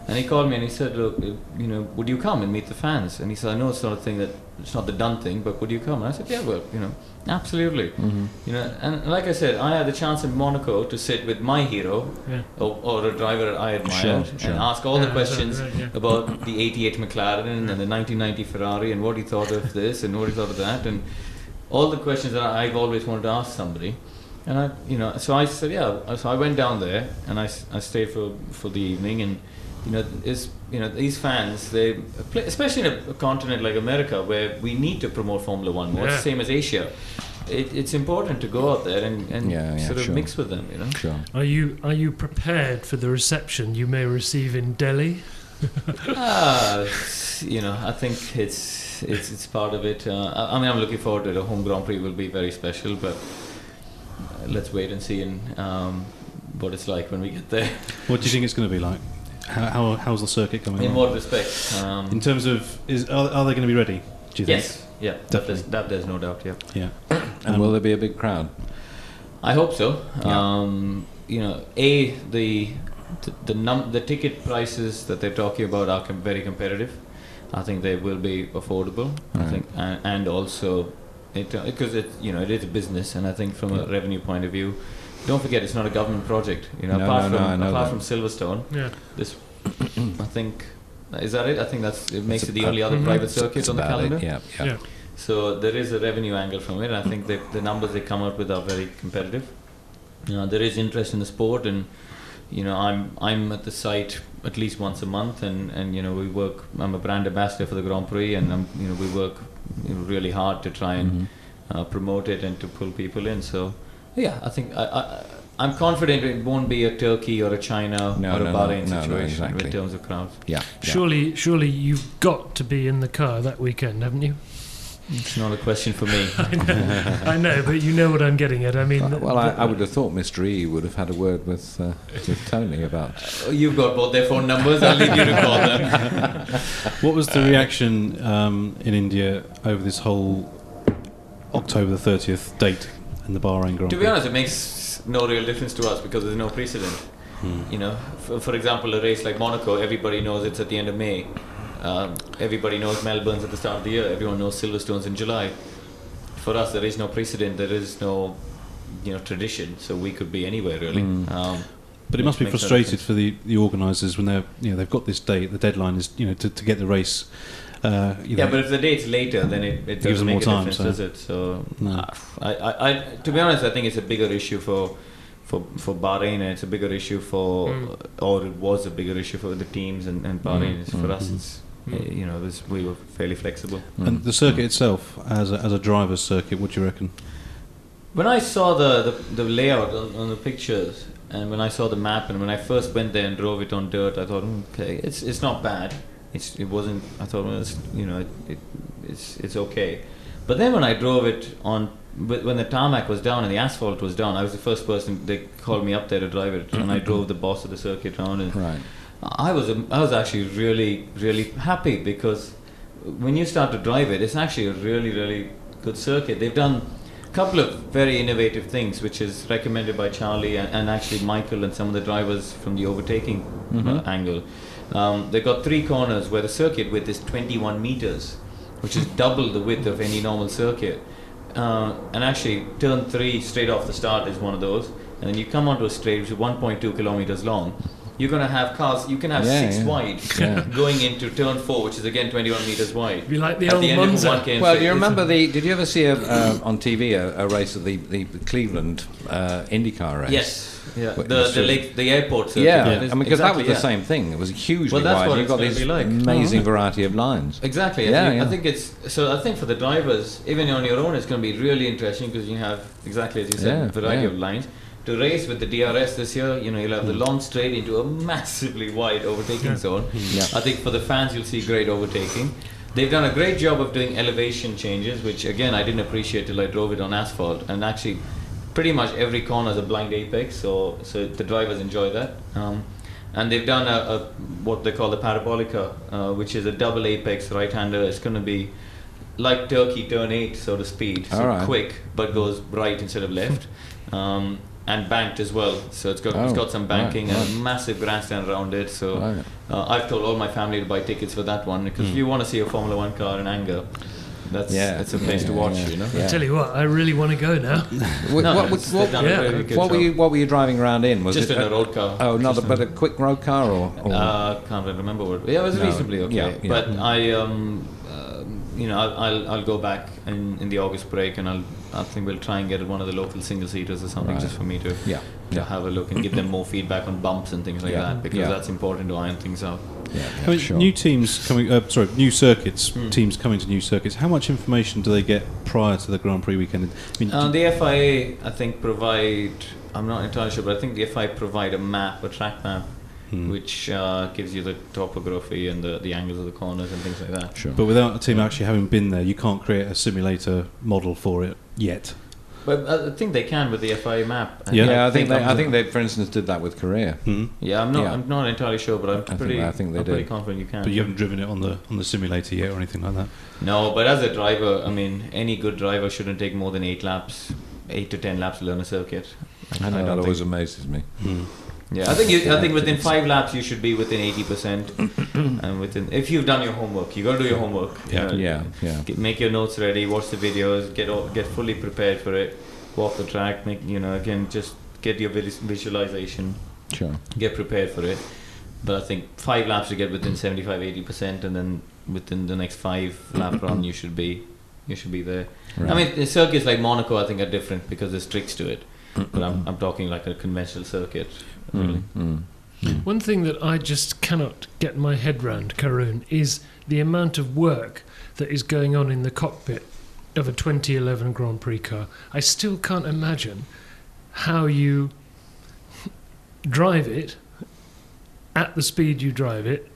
And he called me and he said, look, uh, you know, would you come and meet the fans? And he said, I know it's not a thing that, it's not the done thing, but would you come? And I said, yeah, well, you know, absolutely. Mm-hmm. You know, and like I said, I had the chance in Monaco to sit with my hero, Yeah. or, or a driver that I admired, Sure, sure. and ask all the Yeah, questions right, yeah. about the eighty-eight McLaren and the nineteen ninety Ferrari and what he thought of this and what he thought of that, and all the questions that I've always wanted to ask somebody. And I, you know, so I said, yeah. So I went down there and I, s- I stayed for for the evening, and you know, is you know these fans, they play, especially in a, a continent like America where we need to promote Formula One more. Yeah. It's the same as Asia. It, it's important to go out there and, and Yeah, yeah, sort of sure. mix with them. You know. Sure. Are you are you prepared for the reception you may receive in Delhi? Ah, it's- you know, I think it's it's it's part of it. Uh, I, I mean, I'm looking forward to it. The home Grand Prix will be very special, but uh, let's wait and see and um, what it's like when we get there. What do you think it's going to be like? How, how how's the circuit coming? In along? what respect? Um, In terms of, is are, are they going to be ready? Do you think? yes, yeah, that Definitely. there's, that there's no doubt. Yeah, Yeah. And Um, will there be a big crowd? I hope so. Yeah. Um, you know, a the the the, num- the ticket prices that they're talking about are com- very competitive. I think they will be affordable. I Right. think, and, and also it because it you know it is a business, and I think from a revenue point of view, don't forget it's not a government project. You know, No, apart no, no, from I know apart that. from Silverstone, Yeah. this I think is that it. I think that's it makes That's it the about- only other Mhm. private That's- circuit that's on the about it, calendar. Yeah, yeah. Yeah. So there is a revenue angle from it. I think the the numbers they come out with are very competitive. Uh, there is interest in the sport, and you know I'm I'm at the site at least once a month, and, and you know we work. I'm a brand ambassador for the Grand Prix, and I'm, you know we work you know, really hard to try and Mhm. uh, promote it and to pull people in. So yeah, I think I, I I'm confident it won't be a Turkey or a China No, or no, a no, Bahrain no, no, situation exactly. in terms of crowds. Yeah, yeah. Surely, surely you've got to be in the car that weekend, haven't you? It's not a question for me. I know, but you know what I'm getting at. I mean, Uh, well, I, I would have thought Mister E would have had a word with uh, with Tony about. You've got both their phone numbers. I'll leave you to call them. What was the reaction um, in India over this whole October the thirtieth date in the Bahrain Grand Prix? To be honest, it makes no real difference to us because there's no precedent. Hmm. You know, for, for example, a race like Monaco, everybody knows it's at the end of May. Um, everybody knows Melbourne's at the start of the year. Everyone knows Silverstone's in July. For us, there is no precedent. There is no, you know, tradition. So we could be anywhere really. Mm. Um, But it must be makes no frustrated difference. for the, the organisers when they're you know they've got this date. The deadline is you know to, to get the race. Uh, you Yeah, know, but if the date's later, then it, it gives doesn't them make more a time, difference, so- does it? So, No. uh, I, I, I, to be honest, I think it's a bigger issue for, for, for Bahrain, and it's a bigger issue for, Mm. or it was a bigger issue for the teams and, and Bahrain. It's For us, it's Mm. uh, you know, it was, we were fairly flexible. and the circuit itself, as a, as a driver's circuit, what do you reckon? When I saw the, the, the layout on, on the pictures, and when I saw the map, and when I first went there and drove it on dirt, I thought, "Hmm, okay, it's it's not bad. It's it wasn't. I thought, well, it's, you know, it, it it's it's okay. But then when I drove it on, wh- when the tarmac was down and the asphalt was down, I was the first person. They called me up there to drive it, and I drove the boss of the circuit around, and Right. I was um, I was actually really really happy because when you start to drive it, it's actually a really really good circuit. They've done a couple of very innovative things, which is recommended by Charlie and, and actually Michael and some of the drivers from the overtaking Mhm. uh, angle. Um, they've got three corners where the circuit width is twenty-one meters, which is double the width of any normal circuit. Uh, and actually, turn three straight off the start is one of those, and then you come onto a straight which is one point two kilometers long. You're going to have cars, you can have Yeah, six yeah. wide Yeah. going into turn four, which is again twenty-one meters wide. Be like the At old the end of a Monza. one K Well, straight. do you remember the? Did you ever see a, uh, on T V a, a race of the, the Cleveland uh, IndyCar race? Yes, yeah. What- The what's the it? lake, the airport circuit. Yeah, That is- I mean, because that exactly, was the yeah. same thing. It was hugely Well, that's wide. what You've it's got gonna this be like. amazing Oh. variety of lines. Exactly. I, Yeah, think, yeah. I think it's so. I think for the drivers, even on your own, it's going to be really interesting because you have exactly as you said, Yeah, a variety yeah. of lines. To race with the D R S this year, you know, you'll have the long straight into a massively wide overtaking Yeah. zone. Yeah. I think for the fans, you'll see great overtaking. They've done a great job of doing elevation changes, which again I didn't appreciate till I drove it on asphalt. And actually, pretty much every corner is a blind apex, so so the drivers enjoy that. Um, and they've done a, a what they call the parabolica, uh, which is a double apex right-hander. It's going to be like Turkey turn eight, so to speed, so All right. quick, but goes right instead of left. Um, and banked as well. So it's got Oh, it's got some banking right, and right. a massive grandstand around it. So Right. uh, I've told all my family to buy tickets for that one because if you want to see a Formula One car in anger, that's Yeah. it's a place Yeah, to watch. yeah, You know. yeah. I tell you what, I really want to go now. What, No, what, it's- what, they've done a yeah. very good what were job. you what were you driving around in? Was Just it in a road car. Oh, not a, Just but in- a quick road car or, or Uh, can't really remember what. Yeah, it was No, reasonably okay. yeah, yeah. But I, um, um, you know, I'll, I'll I'll go back in, in the August break, and I'll I think we'll try and get one of the local single seaters or something, Right. just for me to yeah, to yeah, have a look and give them more feedback on bumps and things like Yeah, that, because yeah. that's important to iron things out. yeah, I yeah, mean, sure. new teams coming, uh, sorry, new circuits, Hmm. teams coming to new circuits. How much information do they get prior to the Grand Prix weekend? I mean, Uh, do- the F I A, I think, provide. I'm not entirely sure, but I think the F I A provide a map, a track map, Hmm. which uh, gives you the topography and the, the angles of the corners and things like that. Sure. but without a team actually having been there, you can't create a simulator model for it yet. But I think they can with the F I A map. And Yeah. yeah, I think they, I'm- I think they, for instance, did that with Korea. Hmm. Yeah, I'm not. Yeah. I'm not entirely sure, but I'm think- pretty. I think they I'm pretty did. confident you can. But you haven't driven it on the on the simulator yet or anything like that. No, but as a driver, I mean, any good driver shouldn't take more than eight laps, eight to ten laps to learn a circuit. I know don't that always think- amazes me. Yeah, I think you, I think within five laps you should be within eighty percent, and within if you've done your homework, you got to do your homework. you Yeah. know, Yeah, yeah. Get, make your notes ready, watch the videos, get all, get fully prepared for it, walk the track, make you know again just get your vis- visualization, Sure. get prepared for it. But I think five laps to get within seventy-five, eighty percent, and then within the next five lap run you should be you should be there. Right. I mean, the circuits like Monaco I think are different because there's tricks to it. But I'm I'm talking like a conventional circuit. Really. Mm, mm. One thing that I just cannot get my head round, Karun, is the amount of work that is going on in the cockpit of a twenty eleven Grand Prix car. I still can't imagine how you drive it at the speed you drive it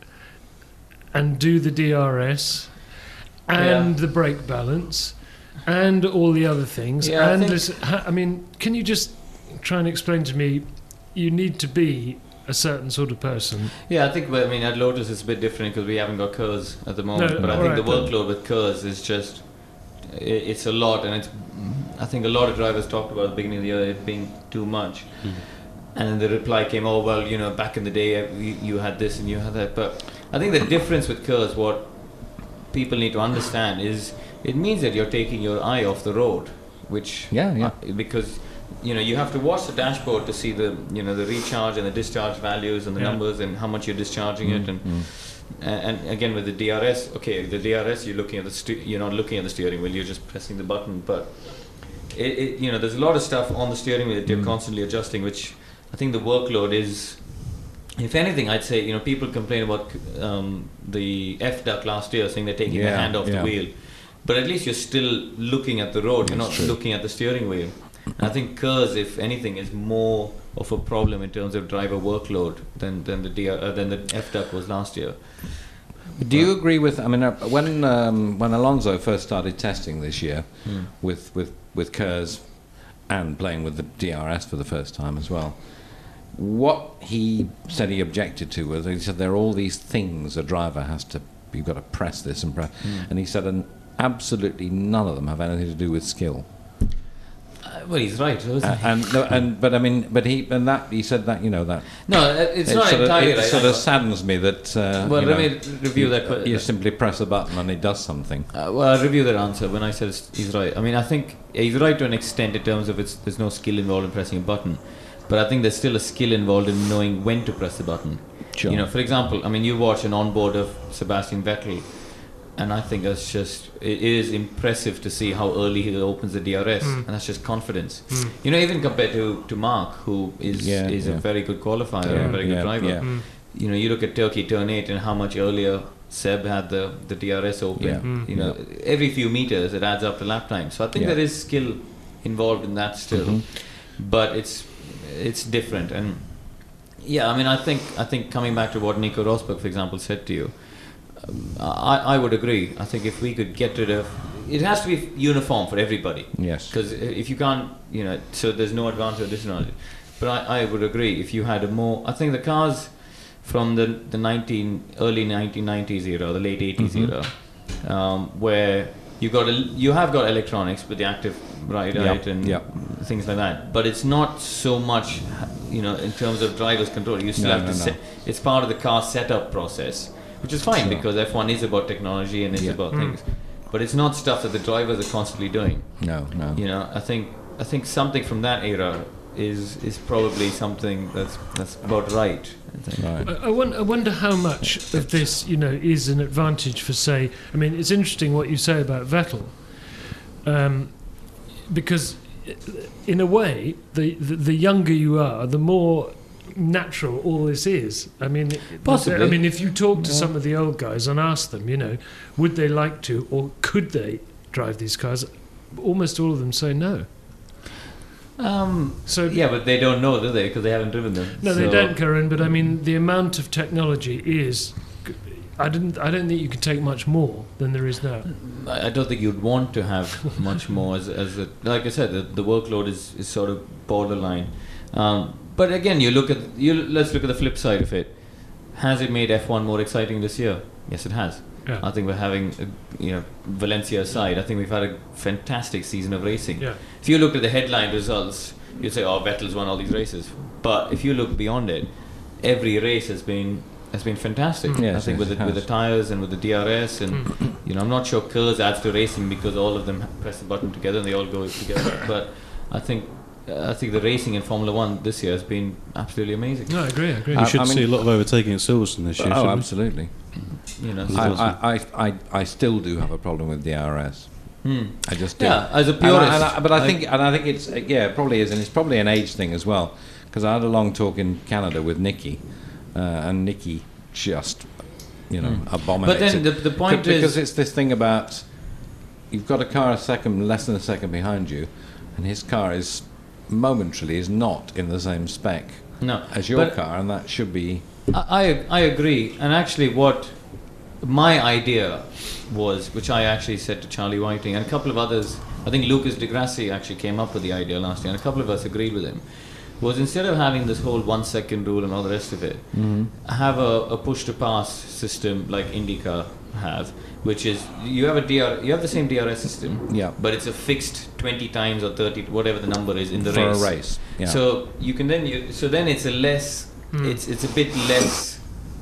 and do the D R S and Yeah. the brake balance and all the other things. Yeah, I and think- listen, ha- I mean, can you just try and explain to me, you need to be a certain sort of person. Yeah, I think. But I mean, at Lotus it's a bit different because we haven't got Kurs at the moment. No, but I all think right, the but- workload with Kurs is just i it's a lot, and it's. I think a lot of drivers talked about at the beginning of the year it being too much, and then the reply came, "Oh well, you know, back in the day uh, you, you had this and you had that." But I think the difference with Kurs, what people need to understand is, it means that you're taking your eye off the road, which Yeah, yeah. uh, because. You know, you have to watch the dashboard to see the, you know, the recharge and the discharge values and the Yeah. numbers and how much you're discharging it, and and, and again with the D R S, okay, the D R S you're looking at the st- you're not looking at the steering wheel, you're just pressing the button, but it, it you know, there's a lot of stuff on the steering wheel that you're constantly adjusting, which I think the workload is. If anything, I'd say, you know, people complain about um, the F D U C last year, saying they're taking Yeah, the hand off yeah. the wheel, but at least you're still looking at the road. You're That's not true. looking at the steering wheel. And I think Kurs, if anything, is more of a problem in terms of driver workload than than the D R, uh, than the F D U C was last year. Do you agree with? I mean, uh, when um, when Alonso first started testing this year Hmm. with with with Kurs and playing with the D R S for the first time as well, what he said he objected to was, he said there are all these things a driver has to. You've got to press this and press, and he said, and absolutely none of them have anything to do with skill. Uh, well, he's right, isn't Uh, he? and no, and but I mean, but he and that he said that you know that No, uh, it's it not sort of, entirely it right. sort of saddens me that. Uh, Well, you let know, me review that que- You simply press a button and it does something. Uh, well, I'll review that answer when I said it's- he's right. I mean, I think he's right to an extent in terms of it's there's no skill involved in pressing a button, but I think there's still a skill involved in knowing when to press the button. Sure. You know, for example, I mean, you watch an onboard of Sebastian Vettel, and I think that's just it is impressive to see how early he opens the D R S, and that's just confidence. You know, even compared to, to Mark, who is Yeah, is yeah. a very good qualifier, Yeah, a very yeah, good driver. yeah. You know, you look at Turkey Turn eight and how much earlier Seb had the, the D R S open. Yeah, Mm. You know, every few meters it adds up to lap time. So I think Yeah. there is skill involved in that still, Mm-hmm. but it's it's different. And yeah, I mean, I think I think coming back to what Nico Rosberg, for example, said to you, um, I I would agree. I think if we could get rid of, it has to be uniform for everybody. Yes. Because if you can't, you know, so there's no advantage or disadvantage. But I, I would agree if you had a more, I think the cars from the the nineteen early nineteen nineties era, or the late eighties Mm-hmm. era, um, where you got a, you have got electronics with the active ride Yep, right, and yep. things like that. But it's not so much, you know, in terms of driver's control. You still No, have no, to no. set. It's part of the car setup process, which is fine Sure. because F one is about technology and it's Yeah. about Mm. things. But it's not stuff that the drivers are constantly doing. No, no. You know, I think I think something from that era is is probably something that's that's about right. I think. Right. I, I, won- I wonder how much of this, you know, is an advantage for, say, I mean, it's interesting what you say about Vettel, um, because in a way, the, the the younger you are, the more natural all this is. I mean, Possibly. I mean, if you talk to some of the old guys and ask them, you know, would they like to or could they drive these cars? Almost all of them say no. Um, So yeah, but they don't know, do they? Because they haven't driven them. No, they So- don't, Karen. But I mean, the amount of technology is. I didn't. I don't think you can take much more than there is now. I I don't think you'd want to have much more as as a, like I said, the, the workload is, is sort of borderline. Um, but again, you look at you. Let's look at the flip side of it. Has it made F one more exciting this year? Yes, it has. Yeah. I think we're having, a, you know, Valencia aside, I think we've had a fantastic season of racing. Yeah. If you look at the headline results, you'd say, "Oh, Vettel's won all these races." But if you look beyond it, every race has been has been fantastic. Mm. Yes, I think yes, with it the, with the has. tires and with the D R S, and you know, I'm not sure Kurz adds to racing because all of them press the button together and they all go together. But I think I think the racing in Formula One this year has been absolutely amazing. No, I agree. I agree. We I- should I mean- see a lot of overtaking at Silverstone this year. Oh, shouldn't we? absolutely. You know, I, so- I, I, I, I still do have a problem with D R S. Hmm. I just do. Yeah, as a And I- purist, and I- but I I- think, and I think it's uh, yeah, it probably is, and it's probably an age thing as well. Because I had a long talk in Canada with Nikki, uh, and Nikki just, you know, Hmm. abominates But then it. the, the point C- because is, it's this thing about you've got a car a second, less than a second behind you, and his car is momentarily is not in the same spec no, as your but car, and that should be. I, I I agree. And actually, what my idea was, which I actually said to Charlie Whiting and a couple of others, I think Lucas de Grassi actually came up with the idea last year, and a couple of us agreed with him, was instead of having this whole one second rule and all the rest of it, have a, a push to pass system like IndyCar have, which is you have a D R, you have the same D R S system, Yeah. but it's a fixed twenty times or thirty, whatever the number is in the For a race. race, yeah. So you can then you, so then it's a less, it's it's a bit less,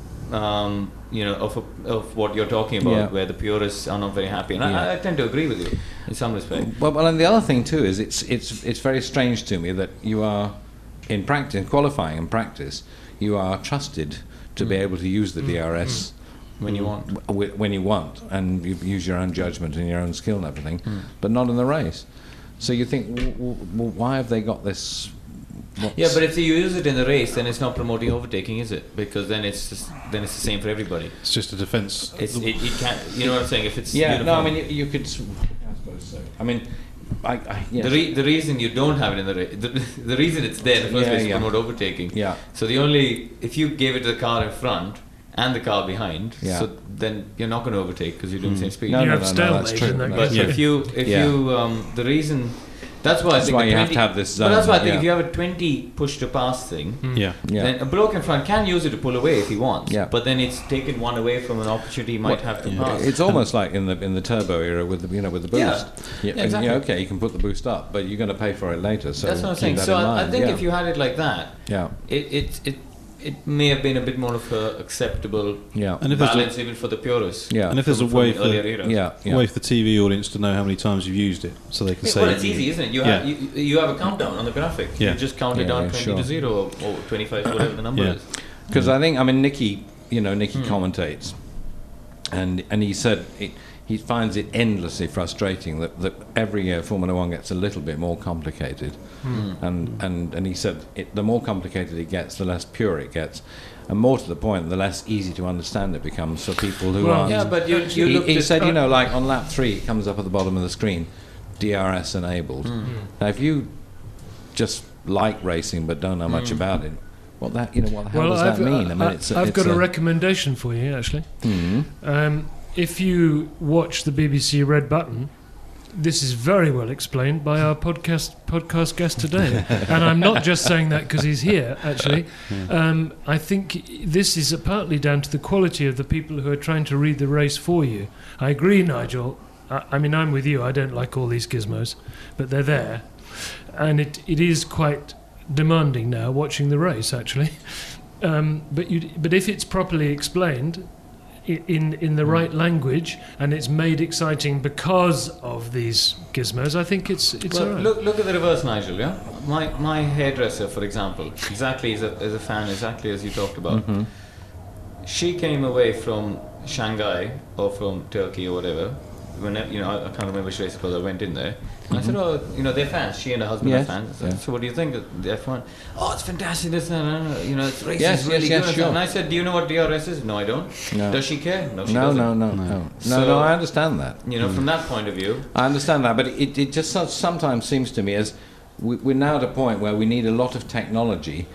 um, you know, of a, of what you're talking about, Yeah. where the purists are not very happy, and Yeah. I, I tend to agree with you in some respect. Well, well, and the other thing too is it's it's it's very strange to me that you are in practice, in qualifying and practice, you are trusted to be able to use the D R S When you want. w- when you want, and you use your own judgment and your own skill and everything, Hmm. but not in the race. So you think, w- w- w- why have they got this? what's- Yeah, but if you use it in the race, then it's not promoting overtaking, is it? Because then it's just, then it's the same for everybody. It's just a defence. It's it, it can't. You know what I'm saying? If it's yeah, no, I uniform. mean you, you could. s- I suppose so. I mean, I, I yes. The, re- the reason you don't have it in the race, the, the reason it's there in the first Yeah, place is yeah. to promote overtaking. Yeah. So the only, if you gave it to the car in front and the car behind, Yeah. so then you're not going to overtake because you're doing the same speed. No, You no, have no, no, stalemate that's true. in that That's But true. if you, if Yeah. you, um, the reason, that's why I That's think why the you have twenty to have this But that's why I zone, think yeah. if you have a twenty push to pass thing, Yeah. Yeah. then a bloke in front can use it to pull away if he wants. Yeah. But then it's taken one away from an opportunity he might Well, have to yeah. pass. It's almost like in the in the turbo era with the you know with the boost. Yeah. Yeah, Yeah, exactly. yeah, okay, you can put the boost up, but you're going to pay for it later. So That's what I'm keep saying. that So in I, I mind, think yeah. if you had it like that, yeah, it it it, it may have been a bit more of a acceptable yeah, And if there's a- balance even for the purists. yeah, And if there's a from- from way the for earlier era. yeah, a yeah. way for the T V audience to know how many times you've used it, so they can Yeah, say. well, it's easy, isn't it? You have Yeah. you, you have a countdown on the graphic. Yeah. You just count it Yeah, down yeah, twenty sure. to zero or, or twenty-five, whatever the number Yeah. is. Because I think I mean Nicky, you know, Nicky Hmm. commentates, and and he said it, he finds it endlessly frustrating that, that every year Formula One gets a little bit more complicated, Hmm. and, and and he said it, the more complicated it gets, the less pure it gets, and more to the point, the less easy to understand it becomes for people who Well, are. Yeah, but you, you he, looked he at said, you know, like on lap three, it comes up at the bottom of the screen, D R S enabled. Hmm. Now, if you just like racing but don't know much Hmm. about it, what that you know, what the hell Well, does I've, that mean? I mean, I, it's a, I've it's got a, a recommendation for you, actually. Mhm. Um, if you watch the B B C Red Button, this is very well explained by our podcast podcast guest today. And I'm not just saying that because he's here, actually. Um, I think this is partly down to the quality of the people who are trying to read the race for you. I agree, Nigel. I, I mean, I'm with you. I don't like all these gizmos, but they're there, and it it is quite demanding now watching the race actually. Um, but you but if it's properly explained in in the right language and it's made exciting because of these gizmos, I think it's it's well, all right. look look at the reverse, Nigel. Yeah, my my hairdresser, for example, exactly as a as a fan, exactly as you talked about. Mm-hmm. She came away from Shanghai or from Turkey or whatever. When you know, I, I can't remember which race it was. I went in there. And I said, "Oh, you know, they're fans. She and her husband Yes. are fans. So, Yeah. so what do you think of the F one? Oh, it's fantastic. This and that. You know, it's racing Yes, is really yes, good. yes, sure. And I said, "Do you know what D R S is?" No, I don't. No. Does she care? No, she No, doesn't. no, no, no, no, So- no. I understand that. You know, from that point of view, I understand that, but it, it just so- sometimes seems to me as we, we're now at a point where we need a lot of technology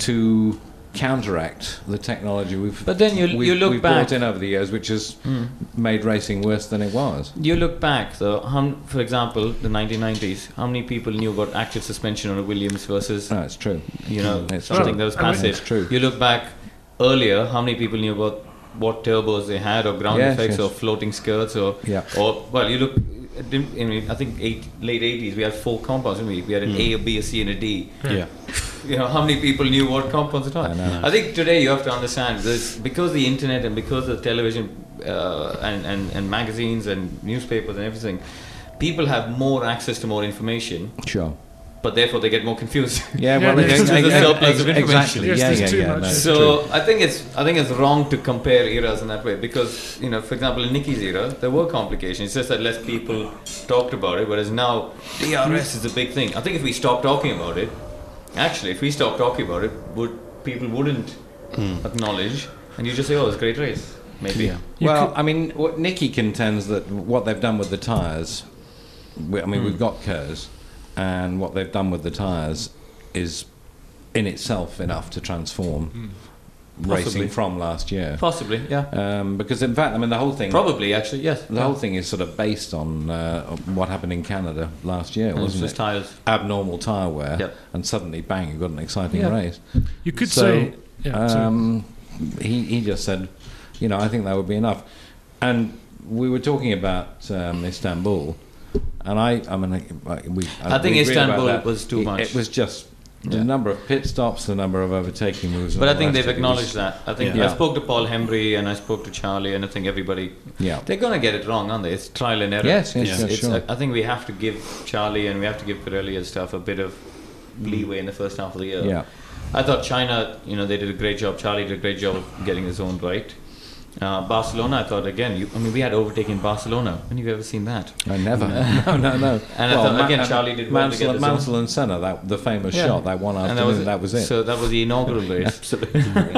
to counteract the technology we've But then you- we've, you look we've back- brought in over the years, which has made racing worse than it was. you look back, though, how, for example, the nineteen nineties, how many people knew about active suspension on a Williams versus, No, it's true. you know, It's something true. that was I mean- passive? It's true. You look back earlier, how many people knew about what turbos they had, or ground Yes, effects, yes. or floating skirts, or, Yeah. or well, you look, I mean, I think eight, late eighties, we had four compounds, didn't we? We had an A, a B, a C, and a D. Yeah. You know, how many people knew what compounds it was? I know. I think today you have to understand this, because the internet and because of television uh, and, and, and magazines and newspapers and everything, people have more access to more information, Sure. but therefore they get more confused. Yeah, Yeah, well, there's- ex- there's a ex- surplus of ex- information. exactly. Yes, yeah, there's yeah, too yeah. much. No, it's So true. I think it's I think it's wrong to compare eras in that way, because, you know, for example, in Nicky's era there were complications. It's just that less people talked about it, whereas now D R S is a big thing. I think if we stop talking about it, actually, if we stop talking about it, would people wouldn't acknowledge, and you just say, "Oh, it's a great race." Maybe. Yeah. You Well, could- I mean, what Nicky contends that what they've done with the tyres, we, I mean, we've got Kers, and what they've done with the tyres is in itself enough to transform Possibly. racing from last year. Possibly, yeah. Um, because in fact, I mean, the whole thing, Probably, actually, yes. the whole thing is sort of based on uh, what happened in Canada last year, And it's wasn't just it? tires. Abnormal tyre wear, Yep. and suddenly, bang, you've got an exciting Yeah. race. you could So, say, yeah, sorry. um, he, he just said, you know, I think that would be enough. And we were talking about um, Istanbul, and I, I mean, I, we, I think we agreed about Istanbul that. was too It- much. It was just the Yeah. number of pit stops, the number of overtaking moves. and But I all think the they've rest of it was- acknowledged that. I think Yeah. I spoke to Paul Hembry and I spoke to Charlie, and I think everybody, Yeah. they're going to get it wrong, aren't they? It's trial and error. Yes, yes, It's- yeah, it's- sure. I, I think we have to give Charlie and we have to give Pirelli and stuff a bit of leeway in the first half of the year. Yeah. I thought China, you know, they did a great job. Charlie did a great job of getting his own right. Uh, Barcelona, I thought again. You, I mean, we had overtaken Barcelona. When have you ever seen that? I never. no, no, no. And I thought, again, Charlie did well to Mansell, get his own- Mansell and Senna, that the famous Yeah. shot, that one And afternoon, that was, it. So that was the inaugural race. Absolutely.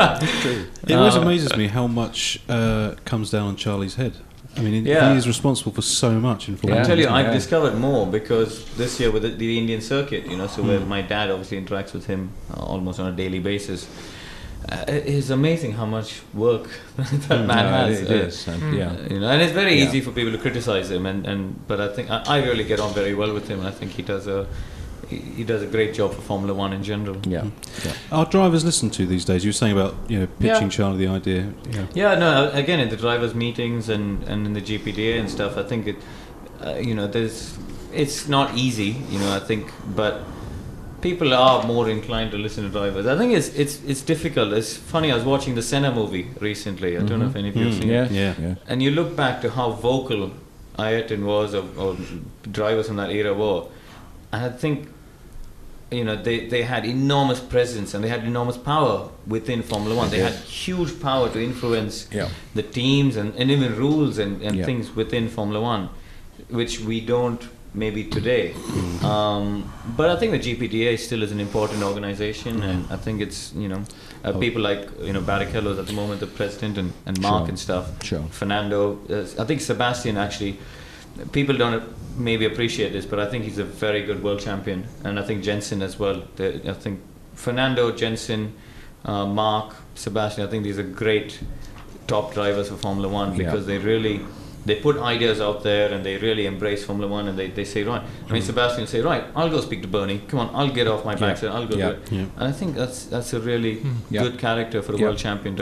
It always Um, amazes me how much uh, comes down on Charlie's head. I mean, Yeah. he is responsible for so much in Formula Yeah. I tell you, I've Yeah. discovered more because this year with the, the Indian circuit, you know, so where Hmm. my dad obviously interacts with him uh, almost on a daily basis. Uh, it is amazing how much work that man No, has. it uh, is, and, yeah. uh, you know, and it's very Yeah. easy for people to criticize him, and, and but I think I, I really get on very well with him, and I think he does a he, he does a great job for Formula One in general. Yeah. yeah. Our drivers listen to these days. You were saying about you know pitching Yeah. Charlie the idea. Yeah. Yeah, no. Again, in the drivers' meetings and, and in the G P D A and stuff, I think it, uh, you know, there's, it's not easy, you know. I think, but people are more inclined to listen to drivers. I think it's it's it's difficult. It's funny. I was watching the Senna movie recently. I don't know if any of you have Mm, seen Yeah. it. Yeah. yeah. And you look back to how vocal Ayrton was, or, or drivers from that era were, and I think, you know, they, they had enormous presence and they had enormous power within Formula One. They Yeah. had huge power to influence Yeah. the teams and, and even rules and, and Yeah. things within Formula One, which we don't maybe today. Mm-hmm. Um, but I think the G P D A still is an important organization, and I think it's, you know, uh, Oh. people like, you know, Barrichello is at the moment the president, and, and Mark Sure. and stuff. Sure. Fernando, uh, I think Sebastian actually, people don't maybe appreciate this, but I think he's a very good world champion, and I think Jensen as well. The, I think Fernando, Jensen, uh, Mark, Sebastian, I think these are great top drivers for Formula One Yeah. because they really, they put ideas out there and they really embrace Formula One, and they, they say, right, I mean, Sebastian will say, right, I'll go speak to Bernie, come on, I'll get off my backside, I'll go Yeah. do it. Yeah. And I think that's that's a really Yeah. good character for a Yeah. world champion to Yeah. have.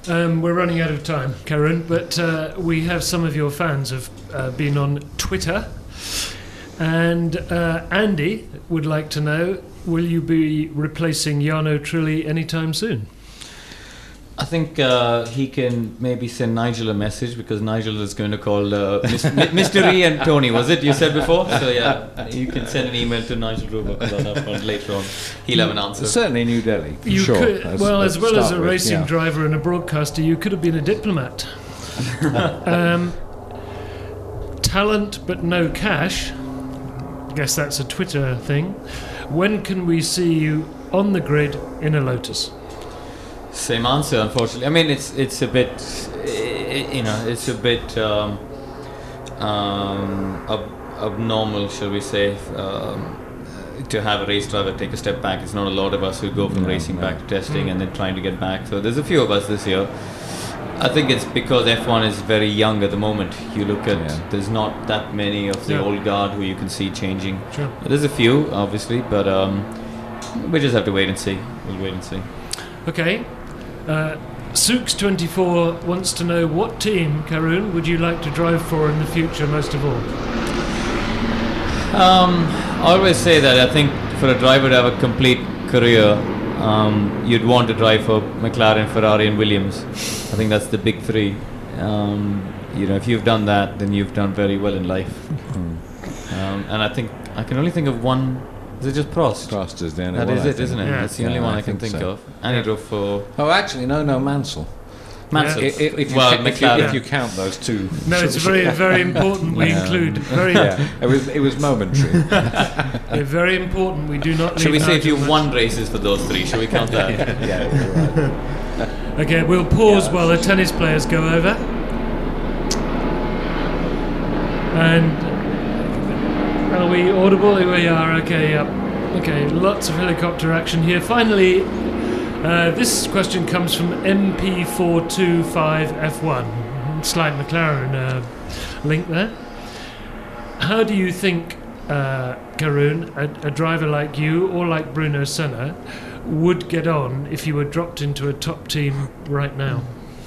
Um, we're running out of time, Karun, but uh, we have some of your fans have uh, been on Twitter, and uh, Andy would like to know, will you be replacing Jarno Trulli anytime soon? I think uh, he can maybe send Nigel a message, because Nigel is going to call uh, Mister E and Tony, was it you said before? So yeah, you can send an email to Nigel Gruber on that front later on. He'll have an answer. Certainly New Delhi. You sure. could, Let's- well, let's as well as start a with, racing yeah. driver and a broadcaster, you could have been a diplomat. um, talent but no cash. Guess that's a Twitter thing. When can we see you on the grid in a Lotus? Same answer, unfortunately. I mean, it's it's a bit, eh, you know, it's a bit um, um, ab- abnormal, shall we say, um, to have a race driver take a step back. It's not a lot of us who go from No, racing no. back to testing and then trying to get back. So there's a few of us this year. I think it's because F one is very young at the moment. You look at, Yeah. there's not that many of the Yeah. old guard who you can see changing. Sure. There's a few, obviously, but um, we just have to wait and see. We'll wait and see. Okay. Uh, Sooks twenty-four wants to know, what team, Karun, would you like to drive for in the future most of all? Um, I always say that I think for a driver to have a complete career, um, you'd want to drive for McLaren, Ferrari and Williams. I think that's the big three. Um, you know, if you've done that, then you've done very well in life. um, and I think I can only think of one. Is it just Prost? Prost is the only That one, is I it, think. isn't it? Yeah. That's the only Yeah, one I I, can think think so. of. And he drove for Oh, actually, no, no, Mansell. Mansell. I- i- If you, Well, ca- if, you, McLaren. if you count those two. No, it's very, very important we Yeah. include. Very, Yeah, it was it was momentary. uh, very important we do not Should we leave say out if you too much. won races for those three? Shall we count that? yeah, you're right. Okay, we'll pause while the tennis players go over. And are we audible? Here we are. Okay, yep. Okay, lots of helicopter action here. Finally, uh, this question comes from M P four two five F one. Slight McLaren uh, link there. How do you think, uh, Karun, a, a driver like you or like Bruno Senna would get on if you were dropped into a top team right now?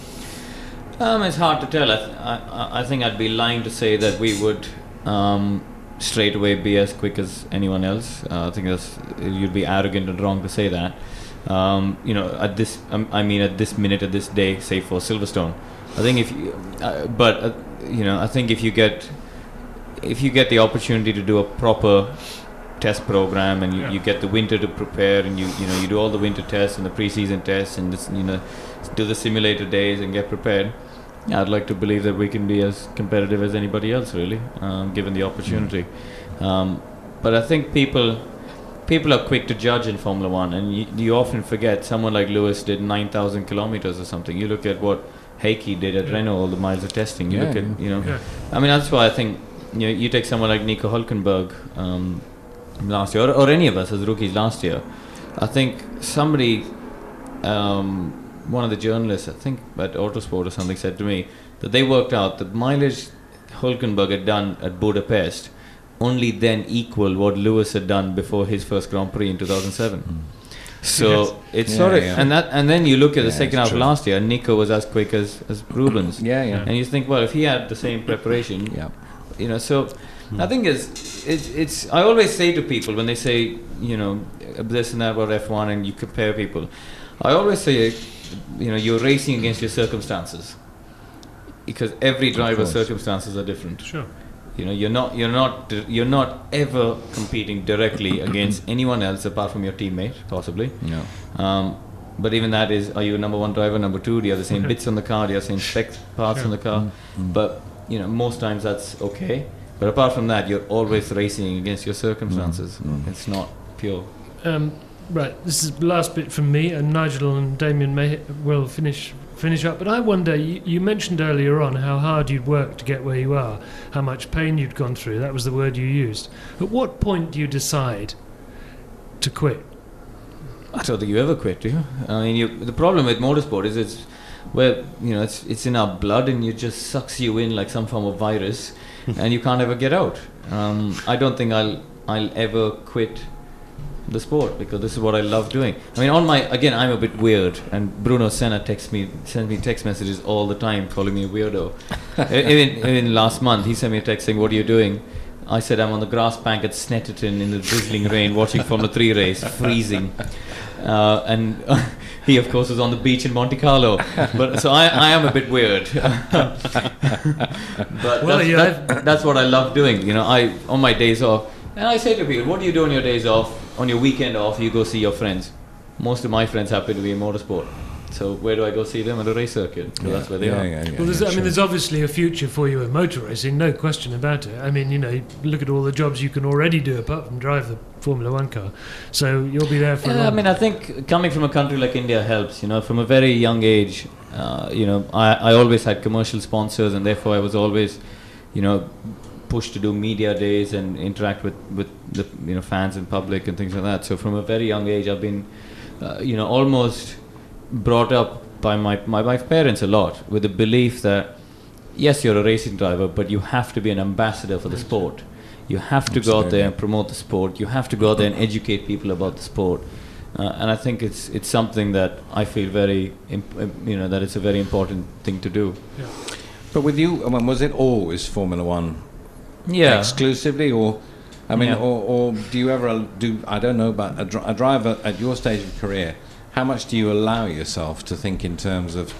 Um, it's hard to tell. I, th- I, I think I'd be lying to say that we would um, straight away be as quick as anyone else. Uh, I think that's, you'd be arrogant and wrong to say that. Um, you know, at this, um, I mean, at this minute, at this day, say for Silverstone, I think if, you, uh, but uh, you know, I think if you get, if you get the opportunity to do a proper test program and you, Yeah. you get the winter to prepare and you you know you do all the winter tests and the pre-season tests and this, you know do the simulator days and get prepared. Yeah, I'd like to believe that we can be as competitive as anybody else, really, um, given the opportunity. Um, but I think people people are quick to judge in Formula One, and you, you often forget someone like Lewis did nine thousand kilometers or something. You look at what Heikki did at Yeah. Renault, all the miles of testing. You Yeah, look at yeah. you know, Yeah. I mean that's why I think you know, you take someone like Nico Hülkenberg um, last year, or, or any of us as rookies last year. I think somebody, um, one of the journalists, I think at Autosport or something, said to me that they worked out the mileage Hülkenberg had done at Budapest only then equal what Lewis had done before his first Grand Prix in two thousand seven. So Yes. it's Yeah, sort of, yeah. and that, and then you look at the Yeah, second it's half true. of last year, Nico was as quick as as Rubens. Yeah, yeah. And you think, well, if he had the same preparation, Yeah. you know, so I think it's, it's it's I always say to people when they say, you know, this and that about F one and you compare people, I always say, you know, you're racing against your circumstances, because every driver's course. circumstances are different. Sure. You know, you're not you're not you're not ever competing directly against anyone else apart from your teammate, possibly. No. Um, but even that is, are you a number one driver, number two? Do you have the same bits on the car? Do you have the same spec parts Sure. on the car? But you know, most times that's okay. But apart from that, you're always racing against your circumstances. It's not pure. Um, right, this is the last bit from me, and Nigel and Damien may will finish finish up. But I wonder, you, you mentioned earlier on how hard you'd worked to get where you are, how much pain you'd gone through. That was the word you used. At what point do you decide to quit? I don't think you ever quit, do you? I mean, you, the problem with motorsport is it's where you know it's it's in our blood, and it just sucks you in like some form of virus, and you can't ever get out. Um, I don't think I'll I'll ever quit the sport, because this is what I love doing. I mean, on my again, I'm a bit weird, and Bruno Senna texts me, sends me text messages all the time, calling me a weirdo. even, even last month, he sent me a text saying, "What are you doing?" I said, "I'm on the grass bank at Snetterton in the drizzling rain, watching Formula Three race, freezing." Uh, and uh, he, of course, was on the beach in Monte Carlo. But so I, I am a bit weird. But Well, that's, yeah. that, that's what I love doing. You know, I on my days off, and I say to people, "What do you do on your days off? On your weekend off, you go see your friends." Most of my friends happen to be in motorsport. So where do I go see them? At a race circuit. So that's where they yeah, are. yeah, yeah, Well, there's, yeah, I mean, sure. there's obviously a future for you in motor racing, no question about it. I mean, you know, look at all the jobs you can already do apart from drive the Formula One car. So you'll be there for a Yeah, I long mean, I think coming from a country like India helps. You know, from a very young age, uh, you know, I, I always had commercial sponsors, and therefore I was always, you know, pushed to do media days and interact with, with the you know fans and public and things like that. So from a very young age, I've been, uh, you know, almost brought up by my, my my parents a lot with the belief that yes, you're a racing driver, but you have to be an ambassador for the sport. You have to go out there and promote the sport. You have to go out there and educate people about the sport. Uh, and I think it's it's something that I feel very, imp- you know, that it's a very important thing to do. But with you, I mean, was it always Formula One Yeah. exclusively, or I mean, Yeah. or, or do you ever do? I don't know, but a, dri- a driver at your stage of career, how much do you allow yourself to think in terms of,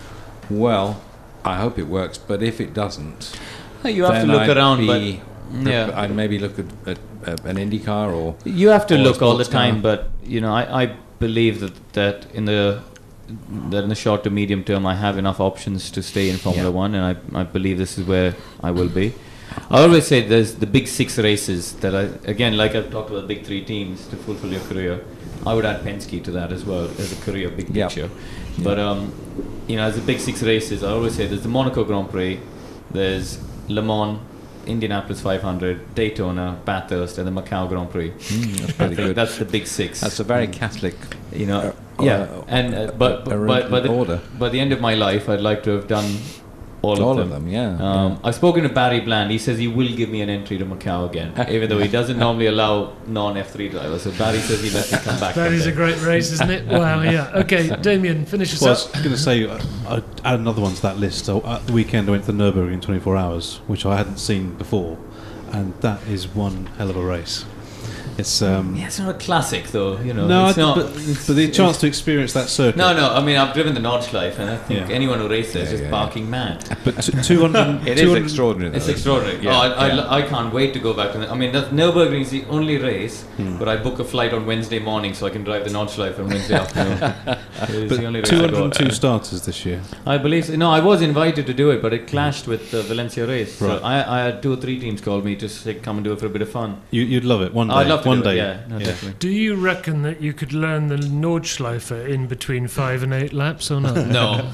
well, I hope it works, but if it doesn't, You have to then look I'd around, be but pre- yeah. I'd maybe look at, at, at an IndyCar or You have to or a look all the sports car. time, but you know, I, I believe that, that in the that in the short to medium term, I have enough options to stay in Formula Yeah. One, and I, I believe this is where I will be. I always say there's the big six races that I, again, like I've talked about big three teams to fulfill your career. I would add Penske to that as well as a career big Yeah. picture. But um, you know, as the big six races, I always say there's the Monaco Grand Prix, there's Le Mans, Indianapolis five hundred, Daytona, Bathurst, and the Macau Grand Prix. Mm, that's I pretty think good. that's the big six. That's a very Catholic. You know, Uh, yeah, uh, and uh, but but, uh, but by the, order. by the end of my life, I'd like to have done all, All of of them. them, yeah, Um, yeah. I've spoken to Barry Bland. He says he will give me an entry to Macau again, even though he doesn't normally allow non F three drivers. So Barry says he lets me come back. That one is day. a great race, isn't it? Wow, yeah. Okay, Damien, finish us Well, I was up. going to say, uh, I'd add another one to that list. So at the weekend, I went to the Nürburgring in twenty-four hours, which I hadn't seen before, and that is one hell of a race. It's um, Yeah, it's not a classic though. You know, no, it's I, not. but, but the chance to experience that circuit. No, no. I mean, I've driven the Nordschleife, and I think Yeah. anyone who races there is Yeah, just yeah, barking mad. But t- two hundred. It is extraordinary. It's though, extraordinary. isn't it? oh, I, I, yeah. I can't wait to go back to the, I mean, that Nürburgring is the only race Hmm. where I book a flight on Wednesday morning so I can drive the Nordschleife on Wednesday afternoon. It's the only But race two I go hundred two at. starters this year. I believe so. No, I was invited to do it, but it clashed with the Valencia race. So Right. I, I had two or three teams call me to say, come and do it for a bit of fun. You, you'd love it one day. I'd love to one do day. it, yeah, no, definitely. Do you reckon that you could learn the Nordschleife in between five and eight laps or not? No.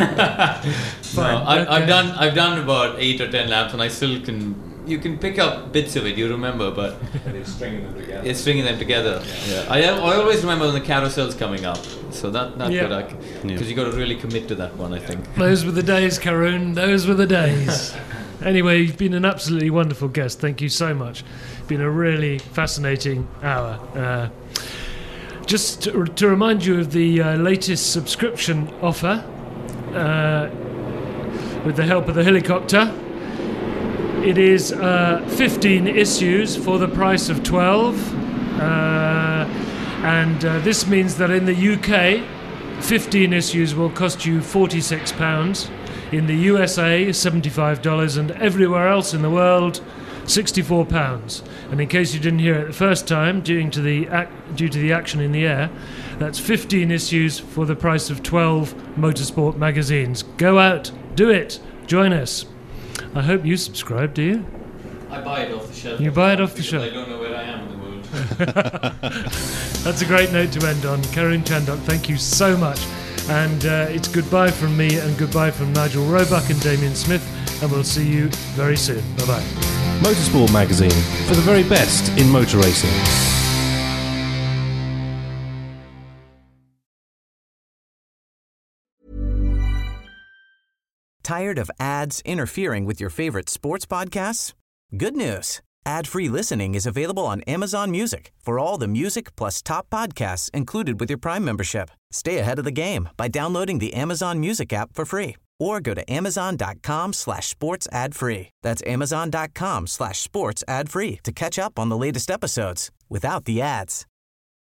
no, Fine, I, okay. I've done I've done about eight or ten laps, and I still can. You can pick up bits of it, you remember, but It's stringing them together. it's stringing them together. Yeah. I I always remember when the carousel's coming up, so that that Yeah. good, because Yeah. you got to really commit to that one, I think. Those were the days, Karun. Those were the days. Anyway, you've been an absolutely wonderful guest. Thank you so much. Been a really fascinating hour. Uh, just to, to remind you of the uh, latest subscription offer, uh, with the help of the helicopter. It is uh, fifteen issues for the price of twelve. Uh, and uh, this means that in the U K, fifteen issues will cost you forty-six pounds. In the U S A, seventy-five dollars, and everywhere else in the world, sixty-four pounds. And in case you didn't hear it the first time, due to the ac- due to the action in the air, that's fifteen issues for the price of twelve motorsport magazines. Go out, do it, join us. I hope you subscribe, do you? I buy it off the shelf. You buy it off the because shelf. I don't know where I am in the world. That's a great note to end on. Karun Chandok, thank you so much. And uh, it's goodbye from me and goodbye from Nigel Roebuck and Damien Smith, and we'll see you very soon. Bye-bye. Motorsport Magazine, for the very best in motor racing. Tired of ads interfering with your favorite sports podcasts? Good news. Ad-free listening is available on Amazon Music for all the music plus top podcasts included with your Prime membership. Stay ahead of the game by downloading the Amazon Music app for free or go to amazon.com slash sports ad free. That's amazon.com slash sports ad free to catch up on the latest episodes without the ads.